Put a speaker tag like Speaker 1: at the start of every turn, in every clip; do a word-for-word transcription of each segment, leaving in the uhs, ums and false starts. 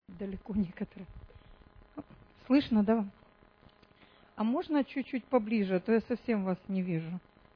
Speaker 1: Далеко некоторые. Слышно, да? А можно чуть-чуть поближе, а то я совсем вас не вижу.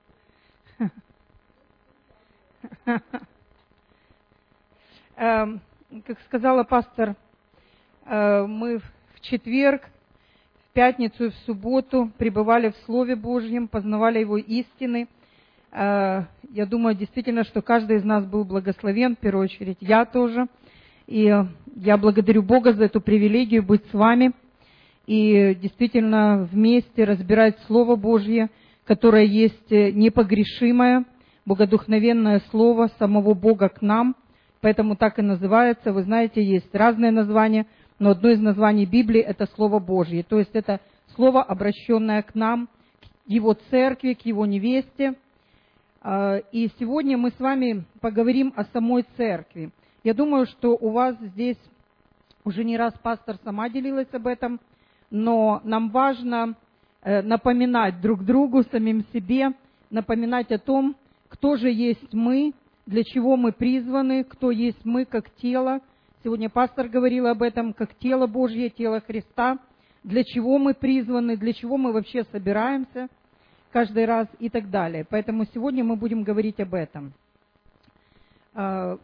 Speaker 1: Как сказала пастор, мы в четверг, в пятницу и в субботу пребывали в Слове Божьем, познавали Его истины. Я думаю, действительно, что каждый из нас был благословен, в первую очередь я тоже. И я благодарю Бога за эту привилегию быть с вами и действительно вместе разбирать Слово Божье, которое есть непогрешимое, богодухновенное Слово самого Бога к нам. Поэтому так и называется. Вы знаете, есть разные названия, но одно из названий Библии – это Слово Божье. То есть это Слово, обращенное к нам, к Его церкви, к Его невесте. И сегодня мы с вами поговорим о самой церкви. Я думаю, что у вас здесь уже не раз пастор сама делилась об этом, но нам важно напоминать друг другу, самим себе, напоминать о том, кто же есть мы, для чего мы призваны, кто есть мы как тело. Сегодня пастор говорил об этом, как тело Божье, тело Христа, для чего мы призваны, для чего мы вообще собираемся каждый раз и так далее. Поэтому сегодня мы будем говорить об этом. В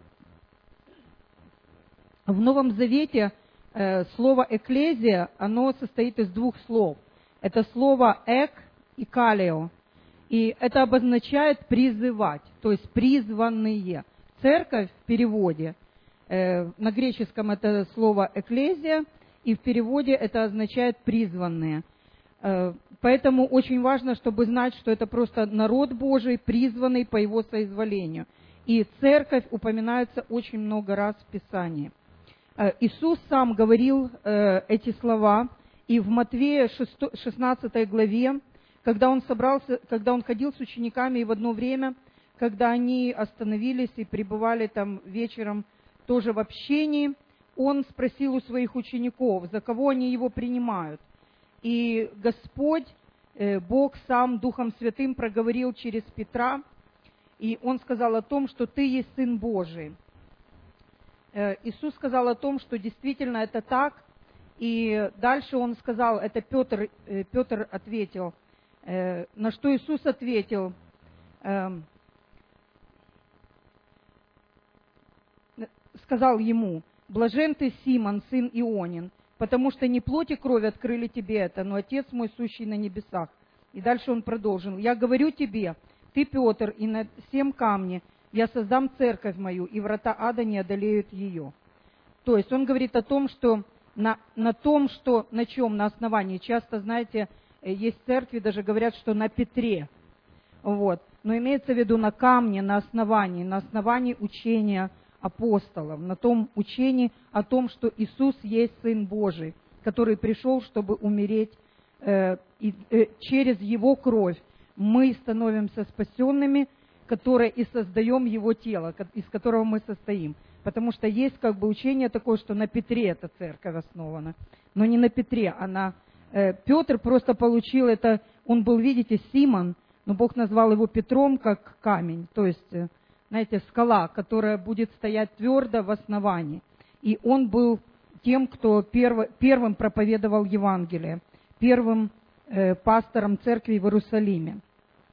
Speaker 1: Новом Завете слово «экклезия», оно состоит из двух слов. Это слово «эк» и «калео». И это обозначает «призывать», то есть «призванные». Церковь в переводе, э, на греческом это слово «экклезия», и в переводе это означает «призванные». Э, поэтому очень важно, чтобы знать, что это просто народ Божий, призванный по Его соизволению. И церковь упоминается очень много раз в Писании. Э, Иисус сам говорил э, эти слова, и в Матвея шестнадцатой главе, Когда он собрался, когда он ходил с учениками, и в одно время, когда они остановились и пребывали там вечером тоже в общении, он спросил у своих учеников, за кого они его принимают. И Господь, Бог сам Духом Святым проговорил через Петра, и он сказал о том, что ты есть Сын Божий. Иисус сказал о том, что действительно это так, и дальше он сказал, это Петр, Петр ответил, на что Иисус ответил, сказал ему: «Блажен ты, Симон, сын Ионин, потому что не плоть и кровь открыли тебе это, но Отец мой, сущий на небесах». И дальше он продолжил: «Я говорю тебе, ты, Петр, и на сем камне я создам церковь мою, и врата ада не одолеют ее». То есть он говорит о том, что на, на том, что на чем, на основании. Часто, знаете, есть церкви, даже говорят, что на Петре. Вот. Но имеется в виду на камне, на основании, на основании учения апостолов, на том учении о том, что Иисус есть Сын Божий, который пришел, чтобы умереть, э, и э, через Его кровь мы становимся спасенными, которые и создаем Его тело, из которого мы состоим. Потому что есть как бы учение такое, что на Петре эта церковь основана, но не на Петре, а на Петр просто получил это, он был, видите, Симон, но Бог назвал его Петром как камень, то есть, знаете, скала, которая будет стоять твердо в основании. И он был тем, кто перв, первым проповедовал Евангелие, первым э, пастором церкви в Иерусалиме.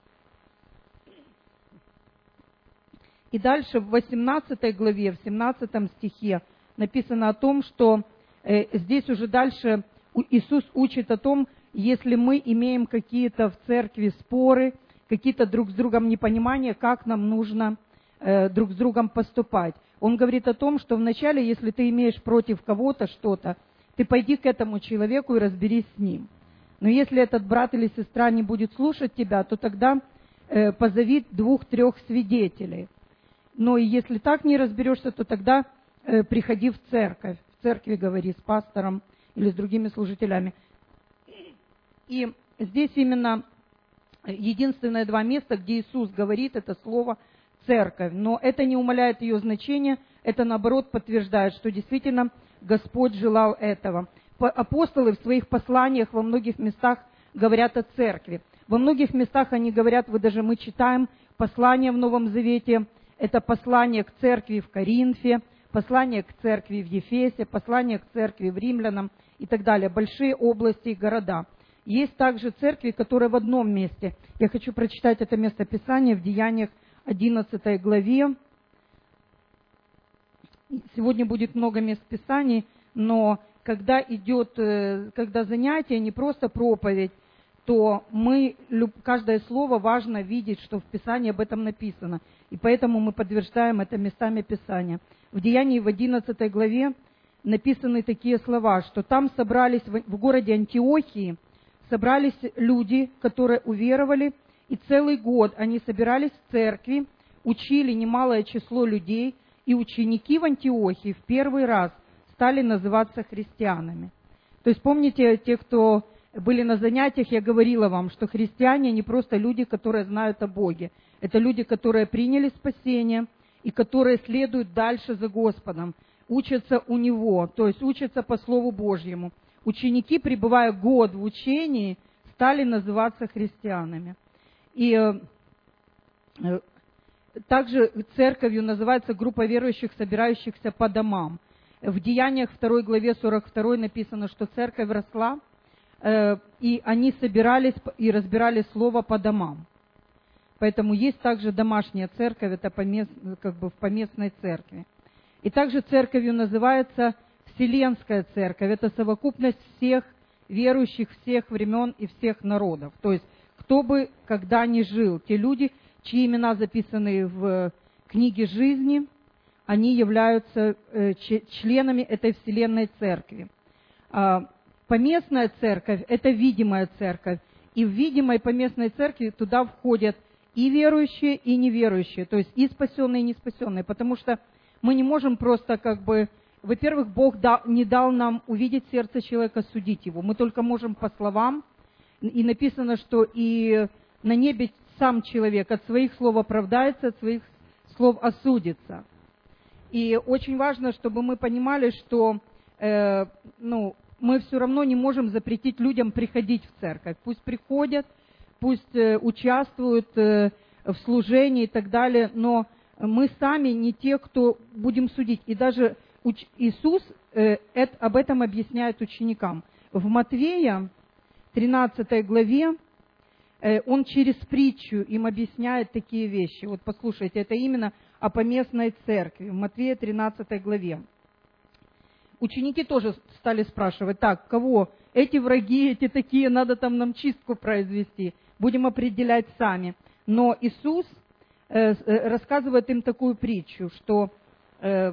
Speaker 1: И дальше в восемнадцатой главе, в семнадцатом стихе написано о том, что э, здесь уже дальше Иисус учит о том, если мы имеем какие-то в церкви споры, какие-то друг с другом непонимания, как нам нужно э, друг с другом поступать. Он говорит о том, что вначале, если ты имеешь против кого-то что-то, ты пойди к этому человеку и разберись с ним. Но если этот брат или сестра не будет слушать тебя, то тогда э, позови двух-трех свидетелей. Но и если так не разберешься, то тогда э, приходи в церковь. В церкви говори с пастором или с другими служителями. И здесь именно единственное два места, где Иисус говорит это слово «церковь». Но это не умаляет ее значение, это наоборот подтверждает, что действительно Господь желал этого. Апостолы в своих посланиях во многих местах говорят о церкви. Во многих местах они говорят, вы даже мы читаем послание в Новом Завете, это послание к церкви в Коринфе, послание к церкви в Ефесе, послание к церкви в Римлянам и так далее, большие области и города. Есть также церкви, которые в одном месте. Я хочу прочитать это местописание в Деяниях одиннадцатой главе. Сегодня будет много мест Писаний, но когда идет, когда занятие, не просто проповедь, то мы, каждое слово важно видеть, что в Писании об этом написано. И поэтому мы подтверждаем это местами Писания. В Деянии в одиннадцатой главе написаны такие слова, что там собрались, в городе Антиохии, собрались люди, которые уверовали, и целый год они собирались в церкви, учили немалое число людей, и ученики в Антиохии в первый раз стали называться христианами. То есть помните, те, кто были на занятиях, я говорила вам, что христиане не просто люди, которые знают о Боге. Это люди, которые приняли спасение и которые следуют дальше за Господом, учатся у Него, то есть учатся по Слову Божьему. Ученики, пребывая год в учении, стали называться христианами. И э, также церковью называется группа верующих, собирающихся по домам. В Деяниях второй главе сорок второй написано, что церковь росла, и они собирались и разбирали слово по домам. Поэтому есть также домашняя церковь, это помест, как бы в поместной церкви. И также церковью называется Вселенская церковь. Это совокупность всех верующих всех времен и всех народов. То есть, кто бы когда ни жил, те люди, чьи имена записаны в книге жизни, они являются членами этой Вселенной церкви. Поместная церковь – это видимая церковь. И в видимой поместной церкви туда входят и верующие, и неверующие. То есть и спасенные, и неспасенные. Потому что мы не можем просто как бы... Во-первых, Бог дал, не дал нам увидеть сердце человека, судить его. Мы только можем по словам. И написано, что и на небе сам человек от своих слов оправдается, от своих слов осудится. И очень важно, чтобы мы понимали, что... Э, ну, мы все равно не можем запретить людям приходить в церковь. Пусть приходят, пусть э, участвуют э, в служении и так далее, но мы сами не те, кто будем судить. И даже уч... Иисус э, это, об этом объясняет ученикам. В Матвея тринадцатой главе э, он через притчу им объясняет такие вещи. Вот послушайте, это именно о поместной церкви. В Матвея тринадцатой главе. Ученики тоже стали спрашивать, так, кого? Эти враги, эти такие, надо там нам чистку произвести. Будем определять сами. Но Иисус э, рассказывает им такую притчу, что э,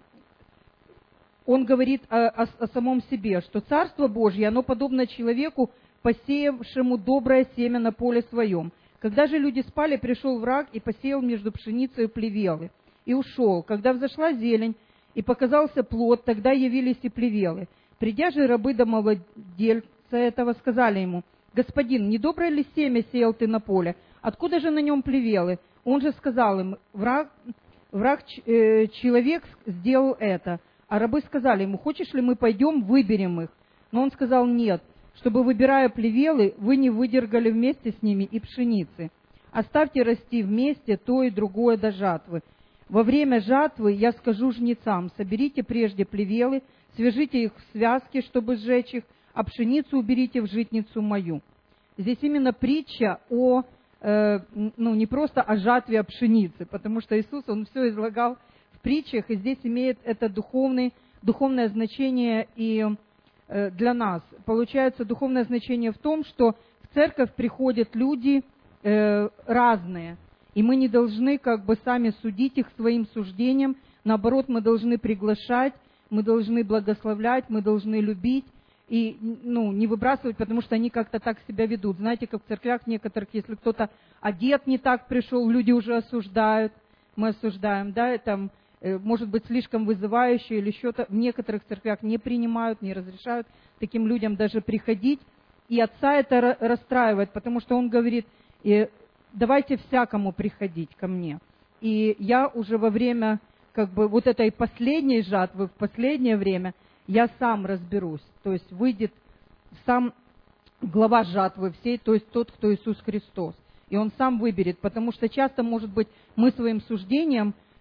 Speaker 1: Он говорит о, о, о самом себе, что Царство Божье, оно подобно человеку, посеявшему доброе семя на поле своем. Когда же люди спали, пришел враг и посеял между пшеницей и плевелы. И ушел. Когда взошла зелень, и показался плод, тогда явились и плевелы. Придя же рабы домовладельца этого, сказали ему: «Господин, недоброе ли семя сеял ты на поле? Откуда же на нем плевелы?» Он же сказал им: «Враг, враг э, человек сделал это». А рабы сказали ему: «Хочешь ли мы пойдем, выберем их?» Но он сказал: «Нет, чтобы, выбирая плевелы, вы не выдергали вместе с ними и пшеницы. Оставьте расти вместе то и другое до жатвы. Во время жатвы я скажу жнецам: соберите прежде плевелы, свяжите их в связки, чтобы сжечь их, а пшеницу уберите в житницу мою». Здесь именно притча о, э, ну, не просто о жатве, а пшеницы, потому что Иисус, Он все излагал в притчах, и здесь имеет это духовный, духовное значение и э, для нас. Получается, духовное значение в том, что в церковь приходят люди э, разные, и мы не должны как бы сами судить их своим суждением. Наоборот, мы должны приглашать, мы должны благословлять, мы должны любить и ну, не выбрасывать, потому что они как-то так себя ведут. Знаете, как в церквях некоторых, если кто-то одет не так пришел, люди уже осуждают, мы осуждаем, да, там, э, может быть, слишком вызывающе или что-то. В некоторых церквях не принимают, не разрешают таким людям даже приходить. И отца это расстраивает, потому что он говорит: давайте всякому приходить ко мне. И я уже во время как бы вот этой последней жатвы, в последнее время, я сам разберусь. То есть выйдет сам глава жатвы всей, то есть тот, кто Иисус Христос. И Он сам выберет, потому что часто, может быть, мы своим суждением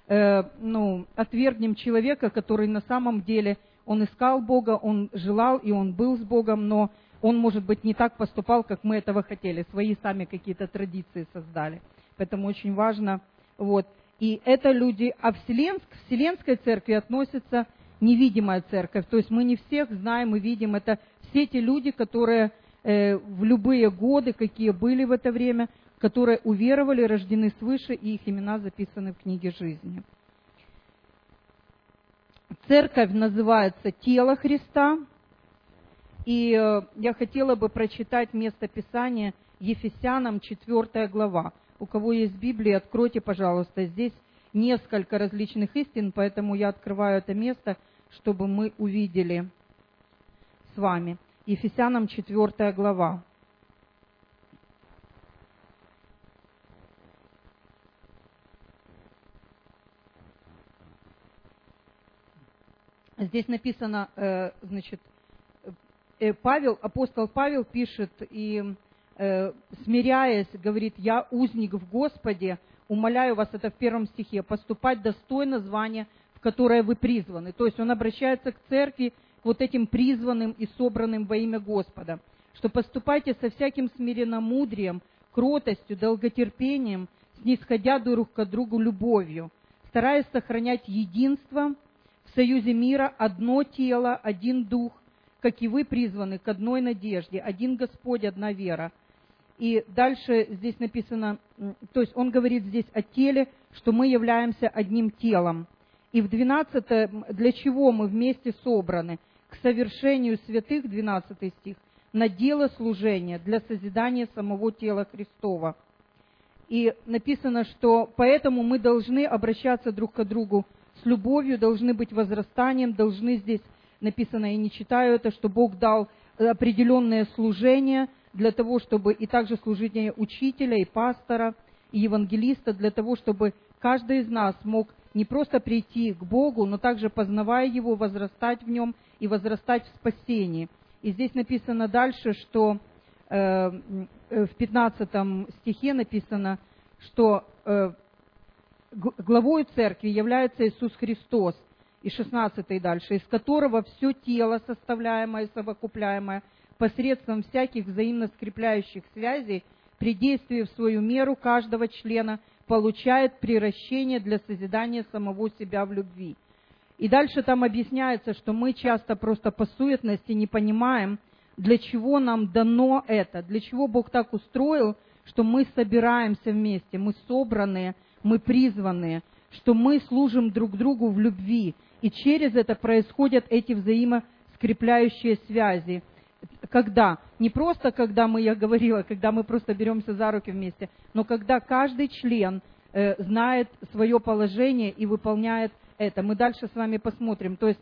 Speaker 1: э, ну, отвергнем человека, который на самом деле, он искал Бога, он желал и он был с Богом, но он, может быть, не так поступал, как мы этого хотели, свои сами какие-то традиции создали. Поэтому очень важно, вот. И это люди, а Вселенск, к Вселенской церкви относится невидимая церковь, то есть мы не всех знаем и видим, это все те люди, которые э, в любые годы, какие были в это время, которые уверовали, рождены свыше, и их имена записаны в книге жизни. Церковь называется «Тело Христа», и э, я хотела бы прочитать место Писания Ефесянам, четвёртая глава. У кого есть Библия, откройте, пожалуйста. Здесь несколько различных истин, поэтому я открываю это место, чтобы мы увидели с вами. Ефесянам четвёртая глава. Здесь написано, э, значит, э, Павел, апостол Павел пишет и, э, смиряясь, говорит: «Я узник в Господе, умоляю вас», это в первом стихе, «поступать достойно звания, в которое вы призваны». То есть он обращается к церкви, к вот этим призванным и собранным во имя Господа, что поступайте со всяким смиренномудрием, кротостью, долготерпением, снисходя друг к другу любовью, стараясь сохранять единство в союзе мира, одно тело, один дух, как и вы призваны к одной надежде, один Господь, одна вера. И дальше здесь написано, то есть он говорит здесь о теле, что мы являемся одним телом. И в двенадцатом, для чего мы вместе собраны? К совершению святых, двенадцатый стих, на дело служения, для созидания самого тела Христова. И написано, что поэтому мы должны обращаться друг к другу с любовью, должны быть возрастанием, должны здесь, написано, я не читаю это, что Бог дал определенное служение для того, чтобы и также служение учителя, и пастора, и евангелиста, для того, чтобы каждый из нас мог не просто прийти к Богу, но также, познавая Его, возрастать в Нем и возрастать в спасении. И здесь написано дальше, что э, в пятнадцатом стихе написано, что э, главою церкви является Иисус Христос, и шестнадцатый дальше, из которого все тело, составляемое и совокупляемое посредством всяких взаимно скрепляющих связей, при действии в свою меру каждого члена, получает приращение для созидания самого себя в любви. И дальше там объясняется, что мы часто просто по суетности не понимаем, для чего нам дано это, для чего Бог так устроил, что мы собираемся вместе, мы собранные, мы призванные, что мы служим друг другу в любви, и через это происходят эти взаимоскрепляющие связи. Когда? Не просто, когда мы, я говорила, когда мы просто беремся за руки вместе, но когда каждый член э, знает свое положение и выполняет это. Мы дальше с вами посмотрим. То есть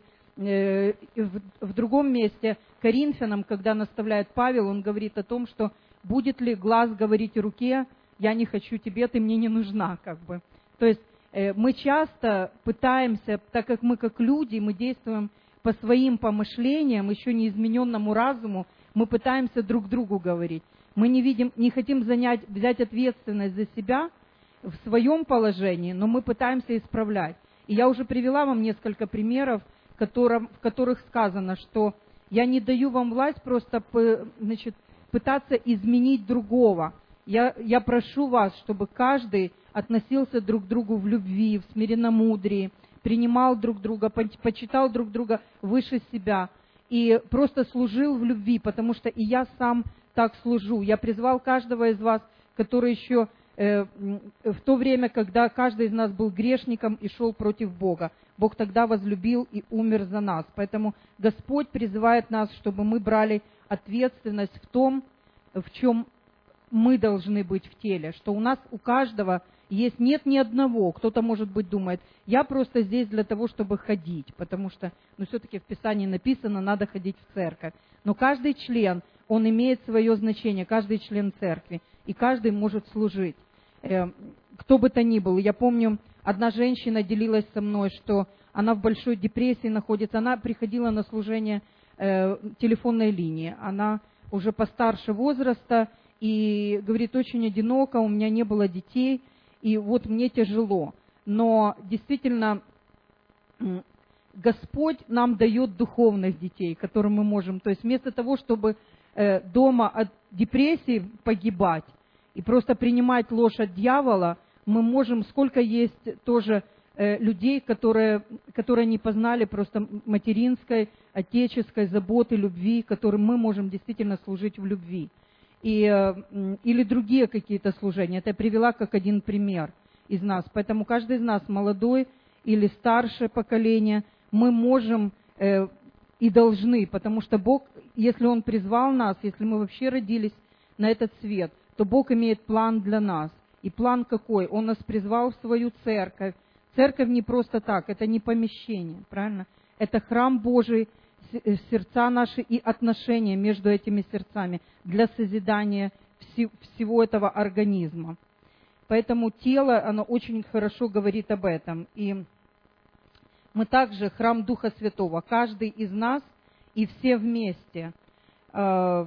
Speaker 1: э, в, в другом месте Коринфянам, когда наставляет Павел, он говорит о том, что будет ли глаз говорить руке: «Я не хочу тебе, ты мне не нужна», как бы. То есть э, мы часто пытаемся, так как мы как люди, мы действуем по своим помышлениям, еще не измененному разуму, мы пытаемся друг другу говорить. Мы не видим, не хотим занять, взять ответственность за себя в своем положении, но мы пытаемся исправлять. И я уже привела вам несколько примеров, которым, в которых сказано, что я не даю вам власть просто, значит, пытаться изменить другого. Я, я прошу вас, чтобы каждый относился друг к другу в любви, в смиренномудрии, принимал друг друга, почитал друг друга выше себя и просто служил в любви, потому что и я сам так служу. Я призвал каждого из вас, который еще э, в то время, когда каждый из нас был грешником и шел против Бога, Бог тогда возлюбил и умер за нас. Поэтому Господь призывает нас, чтобы мы брали ответственность в том, в чем мы должны быть в теле, что у нас, у каждого есть, нет ни одного, кто-то, может быть, думает, я просто здесь для того, чтобы ходить, потому что, ну, все-таки в Писании написано, надо ходить в церковь. Но каждый член, он имеет свое значение, каждый член церкви, и каждый может служить. Э, кто бы то ни был. Я помню, одна женщина делилась со мной, что она в большой депрессии находится, она приходила на служение э, телефонной линии, она уже постарше возраста, и говорит, очень одиноко, у меня не было детей, и вот мне тяжело. но действительно Господь нам дает духовных детей, которым мы можем, то есть вместо того, чтобы дома от депрессии погибать и просто принимать ложь от дьявола, мы можем, сколько есть тоже людей, которые, которые не познали просто материнской, отеческой заботы, любви, которым мы можем действительно служить в любви. И, или другие какие-то служения. Это я привела как один пример из нас. Поэтому каждый из нас, молодой или старшее поколение, мы можем э, и должны, потому что Бог, если Он призвал нас, если мы вообще родились на этот свет, то Бог имеет план для нас. И план какой? Он нас призвал в свою церковь. Церковь не просто так, это не помещение, правильно? Это храм Божий, сердца наши и отношения между этими сердцами для созидания всего этого организма. Поэтому тело, оно очень хорошо говорит об этом. И мы также храм Духа Святого, каждый из нас и все вместе. В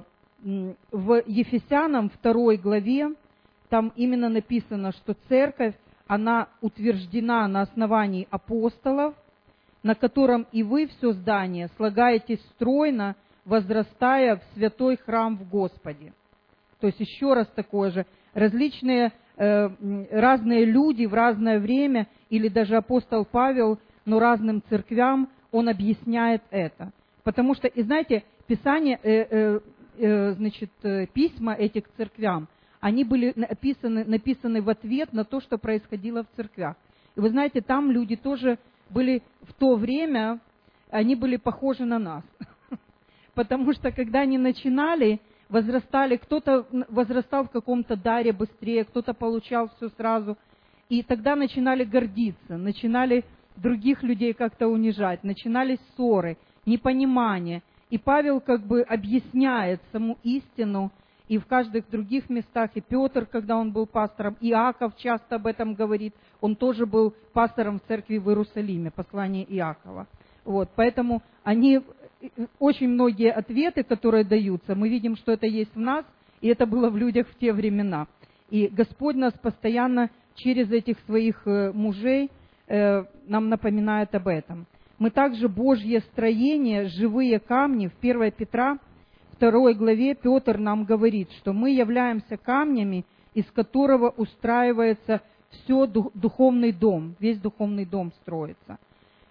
Speaker 1: Ефесянам второй главе там именно написано, что церковь, она утверждена на основании апостолов, на котором и вы, все здание, слагаетесь стройно, возрастая в святой храм в Господе. То есть еще раз такое же, различные, э, разные люди в разное время, или даже апостол Павел, но разным церквям, он объясняет это. Потому что, и знаете, Писание, э, э, э, значит, письма этих церквям, они были написаны, написаны в ответ на то, что происходило в церквях. И вы знаете, там люди тоже были в то время, они были похожи на нас. Потому что, когда они начинали, возрастали, кто-то возрастал в каком-то даре быстрее, кто-то получал все сразу. И тогда начинали гордиться, начинали других людей как-то унижать, начинались ссоры, непонимание. И Павел как бы объясняет саму истину, и в каждых других местах, и Петр, когда он был пастором, Иаков часто об этом говорит, он тоже был пастором в церкви в Иерусалиме, послание Иакова. Вот, поэтому они, очень многие ответы, которые даются, мы видим, что это есть в нас, и это было в людях в те времена. И Господь нас постоянно через этих своих мужей э, нам напоминает об этом. Мы также Божье строение, живые камни, в первой Петра, второй главе Петр нам говорит, что мы являемся камнями, из которого устраивается все духовный дом, весь духовный дом строится.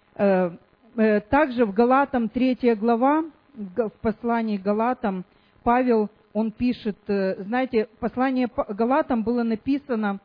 Speaker 1: Также в Галатам третья глава, в послании Галатам, Павел, он пишет, знаете, послание Галатам было написано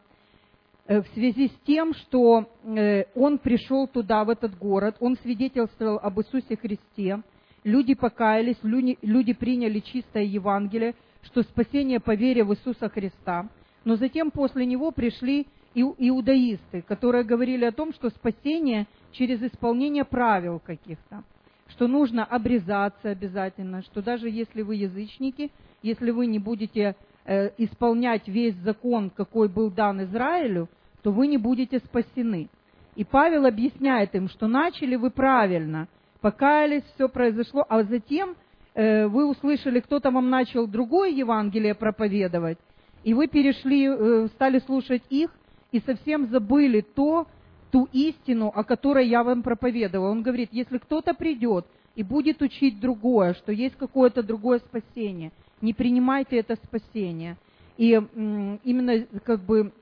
Speaker 1: в связи с тем, что он пришел туда, в этот город, он свидетельствовал об Иисусе Христе, люди покаялись, люди, люди приняли чистое Евангелие, что спасение по вере в Иисуса Христа. Но затем после него пришли иудаисты, которые говорили о том, что спасение через исполнение правил каких-то, что нужно обрезаться обязательно, что даже если вы язычники, если вы не будете э, исполнять весь закон, какой был дан Израилю, то вы не будете спасены. И Павел объясняет им, что начали вы правильно, покаялись, все произошло, а затем э, вы услышали, кто-то вам начал другое Евангелие проповедовать, и вы перешли, э, стали слушать их, и совсем забыли то, ту истину, о которой я вам проповедовал. Он говорит, если кто-то придет и будет учить другое, что есть какое-то другое спасение, не принимайте это спасение. И м, именно как бы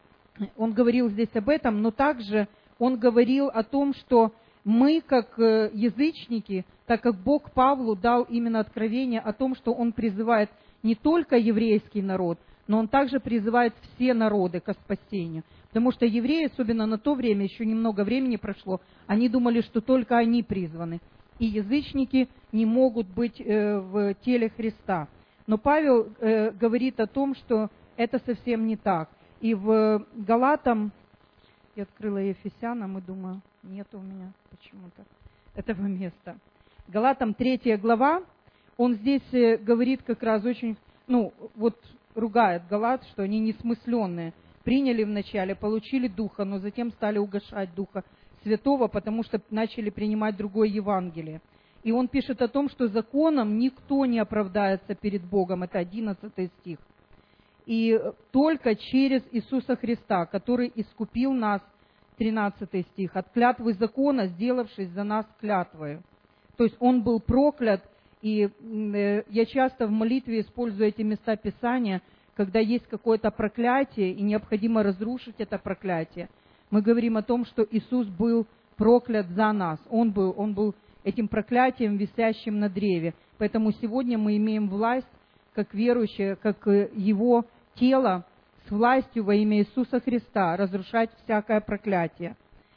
Speaker 1: он говорил здесь об этом, но также он говорил о том, что мы, как язычники, так как Бог Павлу дал именно откровение о том, что Он призывает не только еврейский народ, но Он также призывает все народы к спасению. Потому что евреи, особенно на то время, еще немного времени прошло, они думали, что только они призваны. И язычники не могут быть в теле Христа. Но Павел говорит о том, что это совсем не так. И в Галатам, я открыла Ефесянам и думаю, нет у меня почему-то этого места. Галатам третья глава, он здесь говорит как раз очень, ну, вот ругает Галат, что они несмысленные. Приняли вначале, получили Духа, но затем стали угашать Духа Святого, потому что начали принимать другое Евангелие. И он пишет о том, что законом никто не оправдается перед Богом. Это одиннадцатый стих. И только через Иисуса Христа, который искупил нас тринадцатый стих, «От клятвы закона, сделавшись за нас клятвою». То есть он был проклят, и я часто в молитве использую эти места Писания, когда есть какое-то проклятие, и необходимо разрушить это проклятие. Мы говорим о том, что Иисус был проклят за нас. Он был, он был этим проклятием, висящим на древе. Поэтому сегодня мы имеем власть, как верующие, как Его тело, с властью во имя Иисуса Христа разрушать всякое проклятие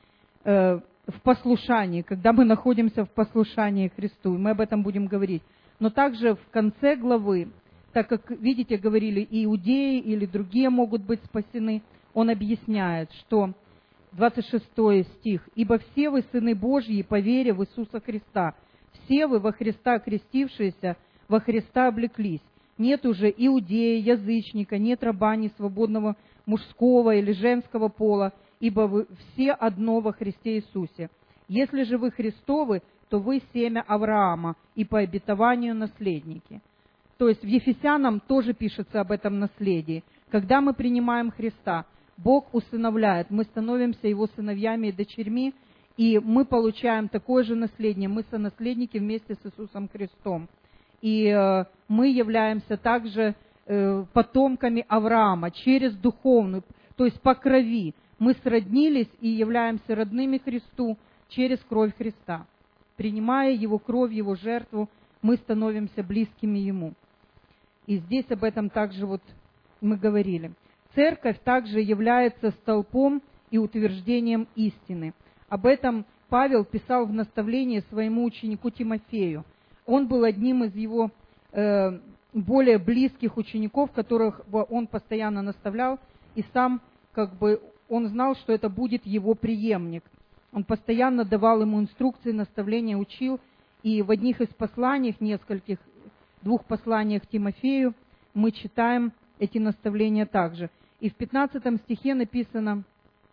Speaker 1: э, в послушании, когда мы находимся в послушании Христу. И мы об этом будем говорить. Но также в конце главы, так как, видите, говорили, и иудеи или другие могут быть спасены, он объясняет, что двадцать шестой стих, «Ибо все вы, сыны Божьи, по вере в Иисуса Христа, все вы во Христа крестившиеся, во Христа облеклись. Нет уже иудея, язычника, нет раба, ни свободного мужского или женского пола, ибо вы все одно во Христе Иисусе. Если же вы Христовы, то вы семя Авраама и по обетованию наследники». То есть в Ефесянам тоже пишется об этом наследии. Когда мы принимаем Христа, Бог усыновляет, мы становимся Его сыновьями и дочерьми, и мы получаем такое же наследие. Мы сонаследники вместе с Иисусом Христом. И э, мы являемся также э, потомками Авраама через духовную, то есть по крови. Мы сроднились и являемся родными Христу через кровь Христа. Принимая Его кровь, Его жертву, мы становимся близкими Ему. И здесь об этом также вот мы говорили. Церковь также является столпом и утверждением истины. Об этом Павел писал в наставлении своему ученику Тимофею. Он был одним из его э, более близких учеников, которых он постоянно наставлял, и сам как бы он знал, что это будет его преемник. Он постоянно давал ему инструкции, наставления, учил, и в одних из посланий, нескольких, двух посланиях Тимофею мы читаем эти наставления также. И в пятнадцатом стихе написано: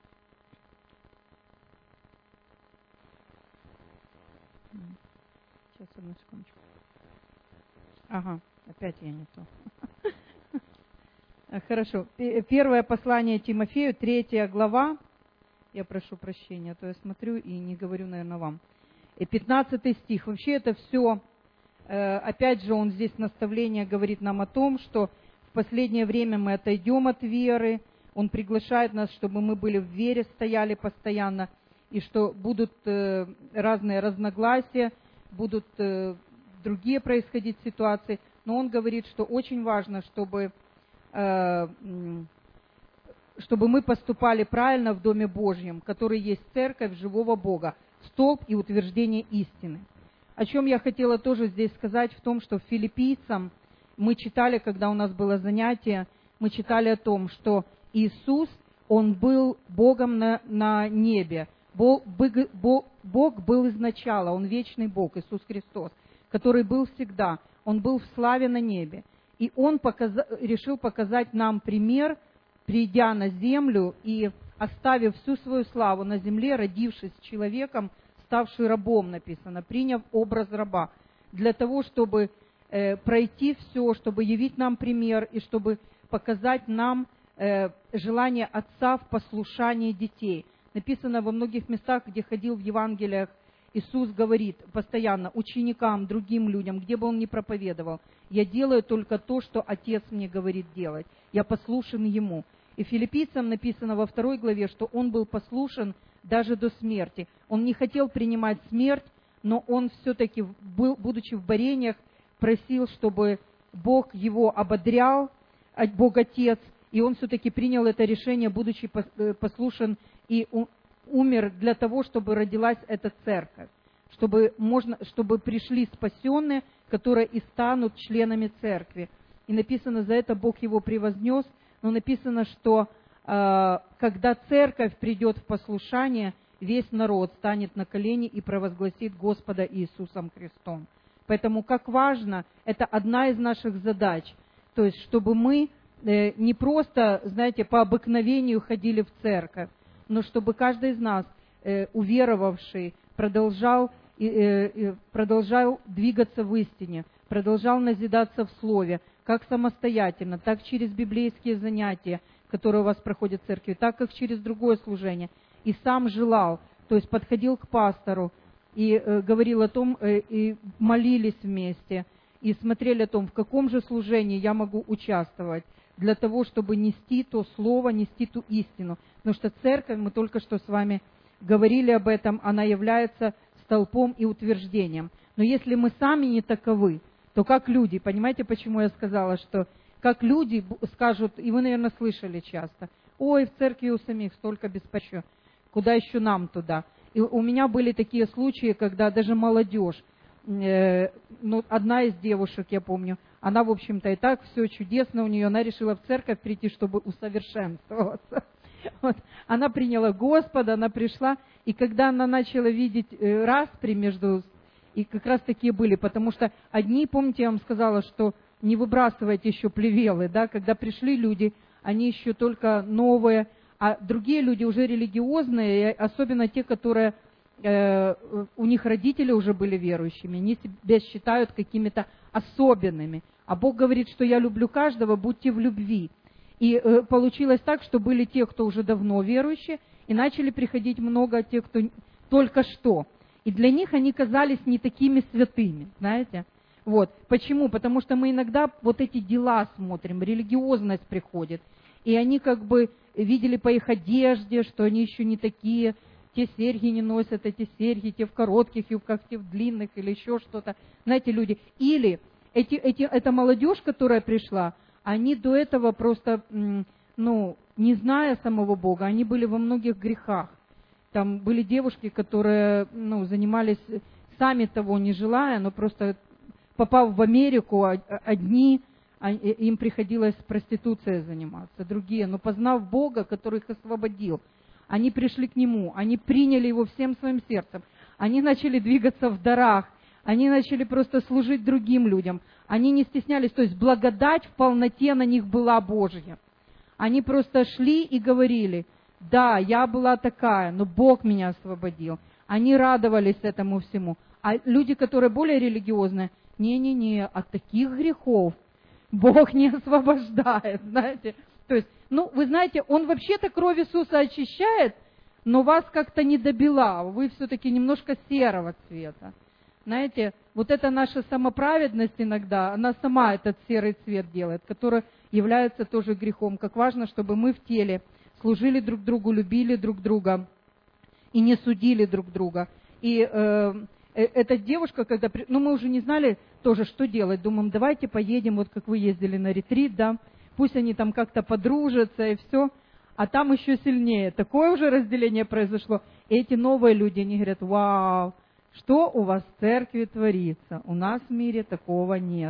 Speaker 1: сейчас, одну секундочку. Ага, опять я не то. Хорошо. Первое послание Тимофею, третья глава. Я прошу прощения, а то я смотрю и не говорю, наверное, вам. И пятнадцатый стих. Вообще это все, опять же, он здесь наставление говорит нам о том, что в последнее время мы отойдем от веры. Он приглашает нас, чтобы мы были в вере, стояли постоянно, и что будут разные разногласия, будут другие происходить ситуации. Но он говорит, что очень важно, чтобы, чтобы мы поступали правильно в Доме Божьем, который есть церковь живого Бога, столб и утверждение истины. О чем я хотела тоже здесь сказать, в том, что в Филиппийцам мы читали, когда у нас было занятие, мы читали о том, что Иисус, Он был Богом на, на небе. Бог, Бог, Бог был изначала, Он вечный Бог, Иисус Христос, который был всегда. Он был в славе на небе. И Он показа, решил показать нам пример, придя на землю и оставив всю свою славу на земле, родившись человеком, ставший рабом, написано, приняв образ раба, для того, чтобы э, пройти все, чтобы явить нам пример и чтобы показать нам э, желание Отца в послушании детей. Написано во многих местах, где ходил в Евангелиях, Иисус говорит постоянно ученикам, другим людям, где бы Он ни проповедовал: «Я делаю только то, что Отец мне говорит делать. Я послушен Ему». И Филиппийцам написано во второй главе, что Он был послушен даже до смерти. Он не хотел принимать смерть, но Он все-таки, был, будучи в борениях, просил, чтобы Бог Его ободрял, Бог Отец, и Он все-таки принял это решение, будучи послушен, и умер для того, чтобы родилась эта церковь, чтобы, можно, чтобы пришли спасенные, которые и станут членами церкви. И написано, за это Бог Его превознес, но написано, что э, когда церковь придет в послушание, весь народ станет на колени и провозгласит Господа Иисусом Христом. Поэтому как важно, это одна из наших задач, то есть чтобы мы э, не просто, знаете, по обыкновению ходили в церковь, но чтобы каждый из нас, э, уверовавший, продолжал, э, продолжал двигаться в истине, продолжал назидаться в Слове, как самостоятельно, так через библейские занятия, которые у вас проходят в церкви, так как через другое служение. и сам желал, то есть подходил к пастору и э, говорил о том, э, и молились вместе, и смотрели о том, в каком же служении я могу участвовать, для того, чтобы нести то слово, нести ту истину. Потому что церковь, мы только что с вами говорили об этом, она является столпом и утверждением. Но если мы сами не таковы, то как люди, понимаете, почему я сказала, что как люди скажут, и вы, наверное, слышали часто, ой, в церкви у самих столько беспорядка, куда еще нам туда? И у меня были такие случаи, когда даже молодежь, э, ну, одна из девушек, я помню, она, в общем-то, и так все чудесно у нее, она решила в церковь прийти, чтобы усовершенствоваться. Вот. Она приняла Господа, она пришла, и когда она начала видеть э, распри между... И как раз такие были, потому что одни, помните, я вам сказала, что не выбрасывайте еще плевелы, да, когда пришли люди, они еще только новые, а другие люди уже религиозные, особенно те, которые, э, у них родители уже были верующими, они себя считают какими-то особенными. А Бог говорит, что я люблю каждого, будьте в любви. И э, получилось так, что были те, кто уже давно верующие, и начали приходить много тех, кто только что. И для них они казались не такими святыми, знаете. Вот. Почему? Потому что мы иногда вот эти дела смотрим, религиозность приходит, и они как бы видели по их одежде, что они еще не такие, те серьги не носят, эти серьги, те в коротких юбках, те в длинных или еще что-то. Знаете, люди. Или эти, эти, эта молодежь, которая пришла, они до этого просто, ну, не зная самого Бога, они были во многих грехах. Там были девушки, которые, ну, занимались сами того не желая, но просто попав в Америку, одни, им приходилось проституцией заниматься, другие, но познав Бога, который их освободил, они пришли к Нему, они приняли Его всем своим сердцем, они начали двигаться в дарах, они начали просто служить другим людям, они не стеснялись, то есть благодать в полноте на них была Божья. Они просто шли и говорили: да, я была такая, но Бог меня освободил. Они радовались этому всему. А люди, которые более религиозные, не-не-не, от таких грехов Бог не освобождает, знаете. То есть, ну, вы знаете, Он вообще-то кровь Иисуса очищает, но вас как-то не добила, вы все-таки немножко серого цвета. Знаете, вот эта наша самоправедность иногда, она сама этот серый цвет делает, который является тоже грехом. Как важно, чтобы мы в теле служили друг другу, любили друг друга и не судили друг друга. И э, эта девушка, когда... Ну, мы уже не знали тоже, что делать. Думаем, давайте поедем, вот как вы ездили на ретрит, да, пусть они там как-то подружатся и все. А там еще сильнее. Такое уже разделение произошло. И эти новые люди, они говорят: вау, что у вас в церкви творится? У нас в мире такого нет.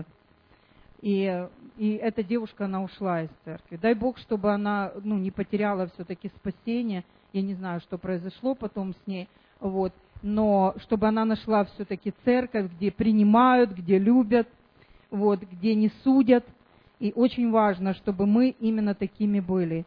Speaker 1: И, и эта девушка, она ушла из церкви. Дай Бог, чтобы она, ну, не потеряла все-таки спасение. Я не знаю, что произошло потом с ней. Вот. Но чтобы она нашла все-таки церковь, где принимают, где любят, вот, где не судят. И очень важно, чтобы мы именно такими были.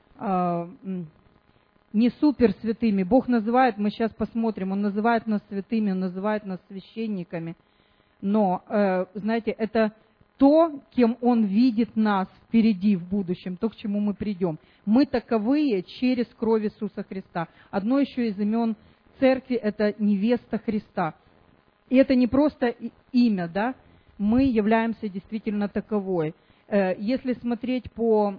Speaker 1: Не супер святыми. Бог называет, мы сейчас посмотрим, Он называет нас святыми, Он называет нас священниками. Но, знаете, это то, кем Он видит нас впереди, в будущем, то, к чему мы придем. Мы таковые через кровь Иисуса Христа. Одно еще из имен церкви – это невеста Христа. И это не просто имя, да? Мы являемся действительно таковой. Если смотреть по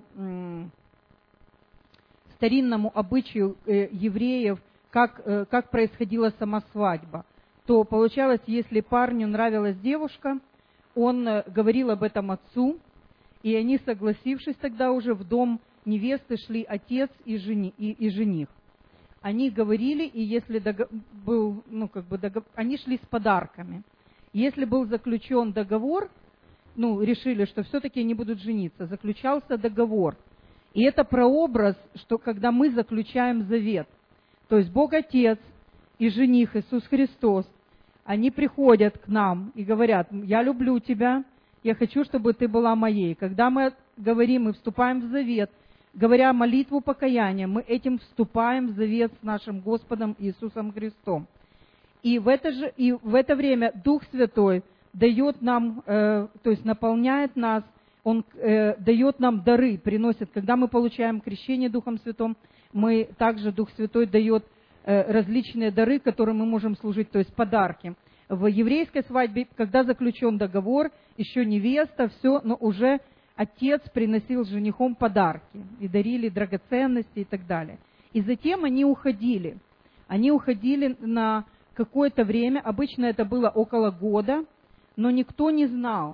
Speaker 1: старинному обычаю евреев, как, как происходила сама свадьба, то получалось, если парню нравилась девушка, он говорил об этом отцу, и они, согласившись тогда уже, в дом невесты шли отец и, жени, и, и жених. Они говорили, и если дог... был, ну, как бы дог... они шли с подарками. Если был заключен договор, ну, решили, что все-таки они будут жениться, заключался договор. И это прообраз, что когда мы заключаем завет, то есть Бог Отец и жених Иисус Христос, они приходят к нам и говорят: я люблю тебя, я хочу, чтобы ты была моей. Когда мы говорим и вступаем в завет, говоря молитву покаяния, мы этим вступаем в завет с нашим Господом Иисусом Христом. И в это же, и в это время Дух Святой дает нам, э, то есть наполняет нас, Он э, дает нам дары, приносит. Когда мы получаем крещение Духом Святым, мы также, Дух Святой дает различные дары, которым мы можем служить, то есть подарки. В еврейской свадьбе, когда заключен договор, еще невеста, все, но уже отец приносил женихом подарки и дарили драгоценности и так далее. И затем они уходили. Они уходили на какое-то время, обычно это было около года, но никто не знал.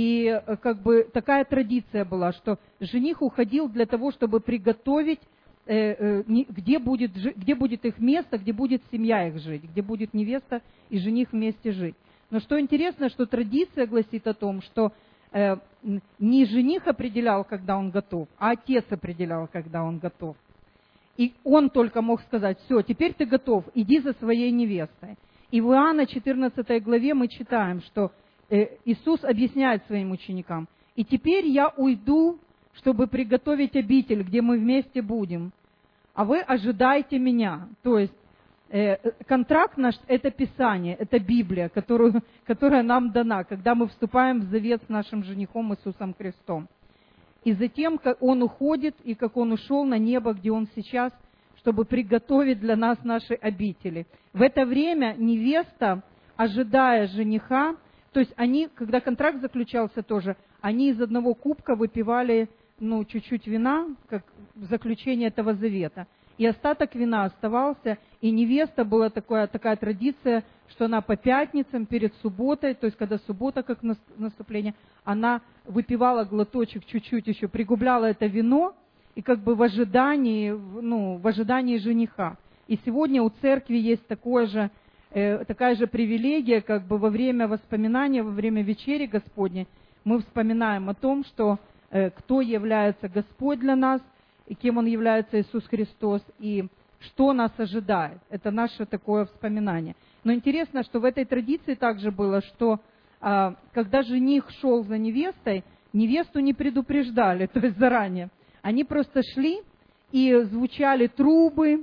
Speaker 1: И как бы такая традиция была, что жених уходил для того, чтобы приготовить, э, э, где, будет, где будет их место, где будет семья их жить, где будет невеста и жених вместе жить. Но что интересно, что традиция гласит о том, что э, не жених определял, когда он готов, а отец определял, когда он готов. И он только мог сказать: все, теперь ты готов, иди за своей невестой. И в Иоанна четырнадцатой главе мы читаем, что Иисус объясняет своим ученикам: и теперь я уйду, чтобы приготовить обитель, где мы вместе будем, а вы ожидайте меня. То есть контракт наш – это Писание, это Библия, которую, которая нам дана, когда мы вступаем в завет с нашим женихом Иисусом Христом. И затем, как Он уходит, и как Он ушел на небо, где Он сейчас, чтобы приготовить для нас наши обители. В это время невеста, ожидая жениха, то есть они, когда контракт заключался тоже, они из одного кубка выпивали, ну, чуть-чуть вина, как заключение этого завета. И остаток вина оставался, и невеста, была такая, такая традиция, что она по пятницам перед субботой, то есть когда суббота как наступление, она выпивала глоточек чуть-чуть еще, пригубляла это вино, и как бы в ожидании, ну, в ожидании жениха. И сегодня у церкви есть такое же, э, такая же привилегия, как бы во время воспоминания, во время вечери Господней, мы вспоминаем о том, что э, кто является Господь для нас, и кем Он является Иисус Христос, и что нас ожидает. Это наше такое вспоминание. Но интересно, что в этой традиции также было, что а, когда жених шел за невестой, невесту не предупреждали, то есть заранее. Они просто шли, и звучали трубы,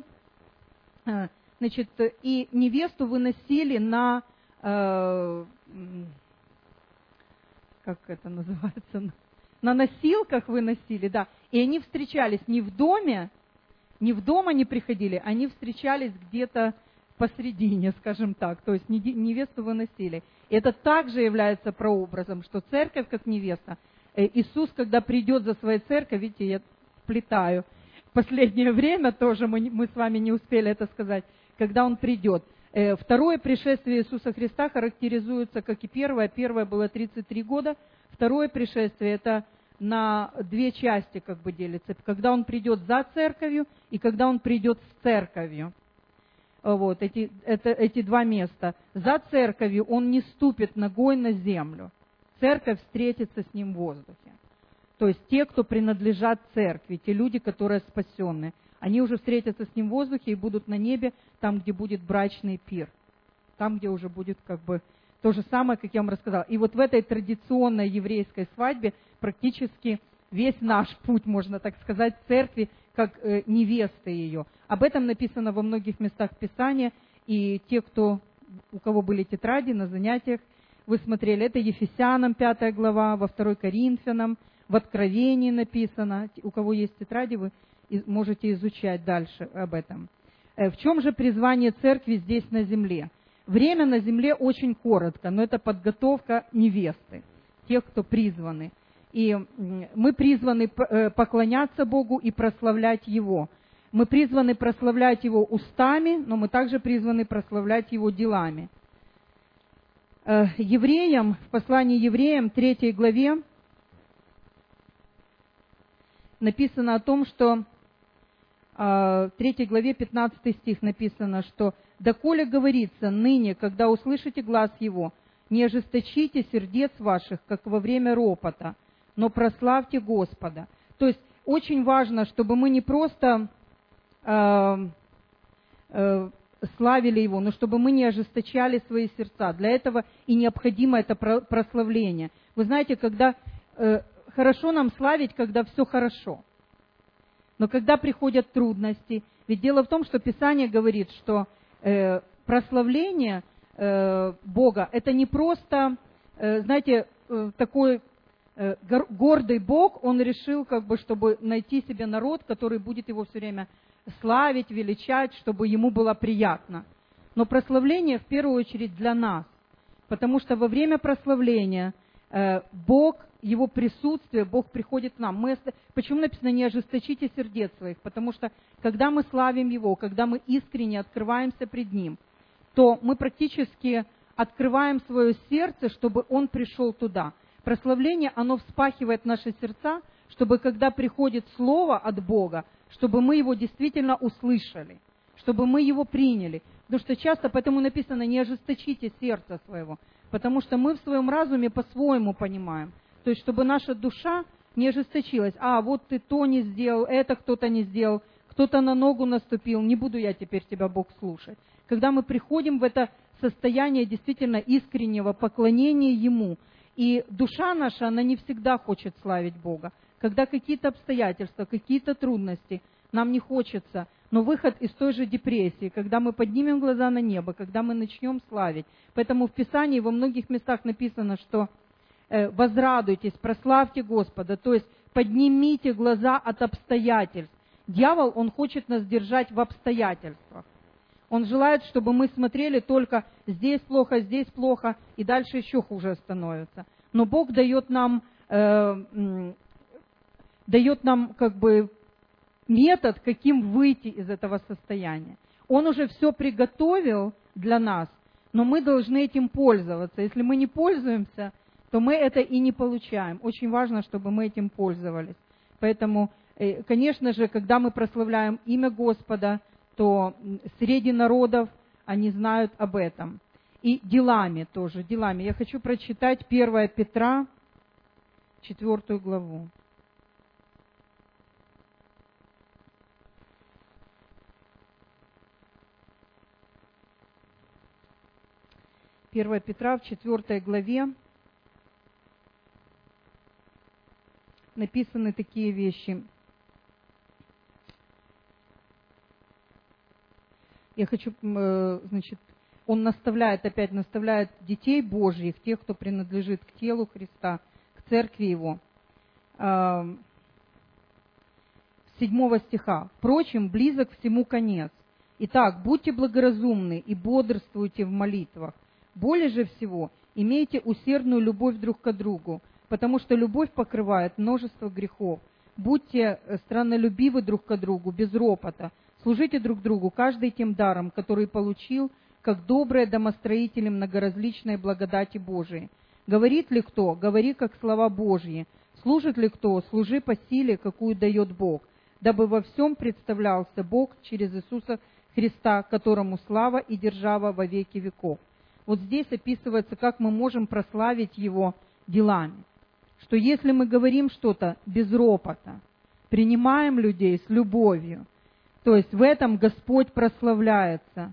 Speaker 1: а, значит, и невесту выносили на, а, как это называется, на носилках выносили, да, и они встречались не в доме, не в дом они приходили, они встречались где-то посредине, скажем так, то есть невесту выносили. И это также является прообразом, что церковь как невеста, Иисус, когда придет за своей церковью, видите, я вплетаю, в последнее время тоже мы, мы с вами не успели это сказать, когда Он придет. Второе пришествие Иисуса Христа характеризуется, как и первое. Первое было тридцать три года, второе пришествие – это на две части как бы делится. Когда Он придет за церковью и когда Он придет с церковью. Вот, эти, это, эти два места. За церковью Он не ступит ногой на землю. Церковь встретится с Ним в воздухе. То есть те, кто принадлежат церкви, те люди, которые спасенные, они уже встретятся с Ним в воздухе и будут на небе, там, где будет брачный пир. Там, где уже будет как бы то же самое, как я вам рассказала. И вот в этой традиционной еврейской свадьбе практически весь наш путь, можно так сказать, церкви, как э, невесты ее. Об этом написано во многих местах Писания, и те, кто, у кого были тетради на занятиях, вы смотрели, это Ефесянам пятая глава, во второй Коринфянам, в Откровении написано. У кого есть тетради, вы можете изучать дальше об этом. В чем же призвание церкви здесь на земле? Время на земле очень коротко, но это подготовка невесты, тех, кто призваны. И мы призваны поклоняться Богу и прославлять Его. Мы призваны прославлять Его устами, но мы также призваны прославлять Его делами. Евреям, в послании Евреям, третьей главе, написано о том, что в третьей главе, пятнадцатый стих написано, что «Доколе говорится ныне, когда услышите глас Его, не ожесточите сердец ваших, как во время ропота, но прославьте Господа». То есть очень важно, чтобы мы не просто э, э, славили Его, но чтобы мы не ожесточали свои сердца. Для этого и необходимо это прославление. Вы знаете, когда э, хорошо нам славить, когда все хорошо. Но когда приходят трудности, ведь дело в том, что Писание говорит, что э, прославление э, Бога – это не просто, э, знаете, э, такой э, гордый Бог, Он решил, как бы, чтобы найти себе народ, который будет Его все время славить, величать, чтобы Ему было приятно. Но прославление в первую очередь для нас, потому что во время прославления э, Бог, Его присутствие, Бог приходит к нам. Мы, почему написано «не ожесточите сердец своих»? Потому что когда мы славим Его, когда мы искренне открываемся пред Ним, то мы практически открываем свое сердце, чтобы Он пришел туда. Прославление, оно вспахивает наши сердца, чтобы когда приходит Слово от Бога, чтобы мы его действительно услышали, чтобы мы его приняли. Потому что часто поэтому написано «не ожесточите сердце своего», потому что мы в своем разуме по-своему понимаем. То есть, чтобы наша душа не ожесточилась. А, вот ты то не сделал, это кто-то не сделал, кто-то на ногу наступил, не буду я теперь тебя, Бог, слушать. Когда мы приходим в это состояние действительно искреннего поклонения Ему, и душа наша, она не всегда хочет славить Бога. Когда какие-то обстоятельства, какие-то трудности, нам не хочется, но выход из той же депрессии, когда мы поднимем глаза на небо, когда мы начнем славить. Поэтому в Писании во многих местах написано, что э, возрадуйтесь, прославьте Господа, то есть поднимите глаза от обстоятельств. Дьявол, он хочет нас держать в обстоятельствах. Он желает, чтобы мы смотрели только здесь плохо, здесь плохо, и дальше еще хуже становится. Но Бог дает нам, э, дает нам как бы метод, каким выйти из этого состояния. Он уже все приготовил для нас, но мы должны этим пользоваться. Если мы не пользуемся, то мы это и не получаем. Очень важно, чтобы мы этим пользовались. Поэтому, э, конечно же, когда мы прославляем имя Господа, то среди народов они знают об этом. И делами тоже, делами. Я хочу прочитать первое Петра, четвертую главу. первое Петра в четвёртой главе написаны такие вещи. Я хочу, значит, он наставляет, опять наставляет детей Божьих, тех, кто принадлежит к телу Христа, к церкви Его. С седьмого стиха. «Впрочем, близок всему конец. Итак, будьте благоразумны и бодрствуйте в молитвах. Более же всего, имейте усердную любовь друг к другу, потому что любовь покрывает множество грехов. Будьте страннолюбивы друг к другу, без ропота. Служите друг другу, каждый тем даром, который получил, как добрые домостроители многоразличной благодати Божией. Говорит ли кто? Говори, как слова Божьи. Служит ли кто? Служи по силе, какую дает Бог, дабы во всем представлялся Бог через Иисуса Христа, которому слава и держава во веки веков». Вот здесь описывается, как мы можем прославить Его делами. Что если мы говорим что-то без ропота, принимаем людей с любовью, то есть в этом Господь прославляется.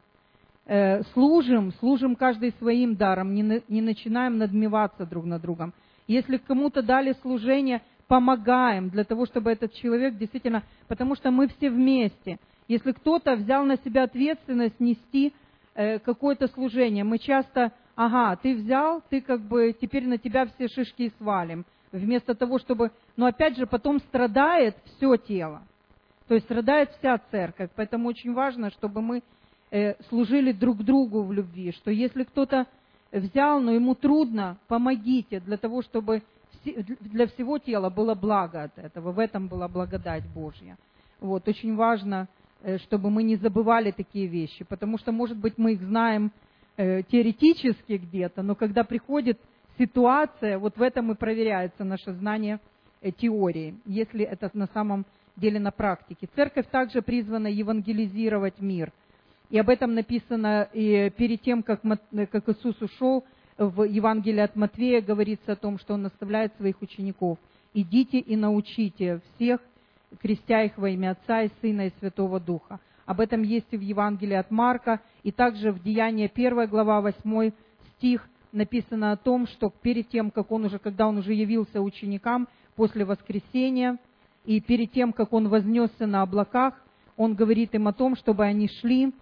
Speaker 1: Э, служим, служим каждый своим даром, не, на, не начинаем надмеваться друг над другом. Если кому-то дали служение, помогаем для того, чтобы этот человек действительно... Потому что мы все вместе. Если кто-то взял на себя ответственность нести э, какое-то служение, мы часто... Ага, ты взял, ты как бы... Теперь на тебя все шишки свалим. Вместо того, чтобы... Но опять же, потом страдает все тело. То есть страдает вся церковь. Поэтому очень важно, чтобы мы э, служили друг другу в любви. Что если кто-то взял, но ему трудно, помогите для того, чтобы вси, для всего тела было благо от этого. В этом была благодать Божья. Вот, очень важно, э, чтобы мы не забывали такие вещи. Потому что, может быть, мы их знаем э, теоретически где-то, но когда приходит ситуация, вот в этом и проверяется наше знание э, теории. Если это на самом деле на практике. Церковь также призвана евангелизировать мир. И об этом написано и перед тем, как, как Иисус ушел, в Евангелии от Матфея говорится о том, что Он наставляет своих учеников. «Идите и научите всех, крестя их во имя Отца и Сына и Святого Духа». Об этом есть и в Евангелии от Марка, и также в Деянии первая глава, восьмой стих написано о том, что перед тем, как Он уже, когда Он уже явился ученикам после воскресения, и перед тем, как Он вознесся на облаках, Он говорит им о том, чтобы они шли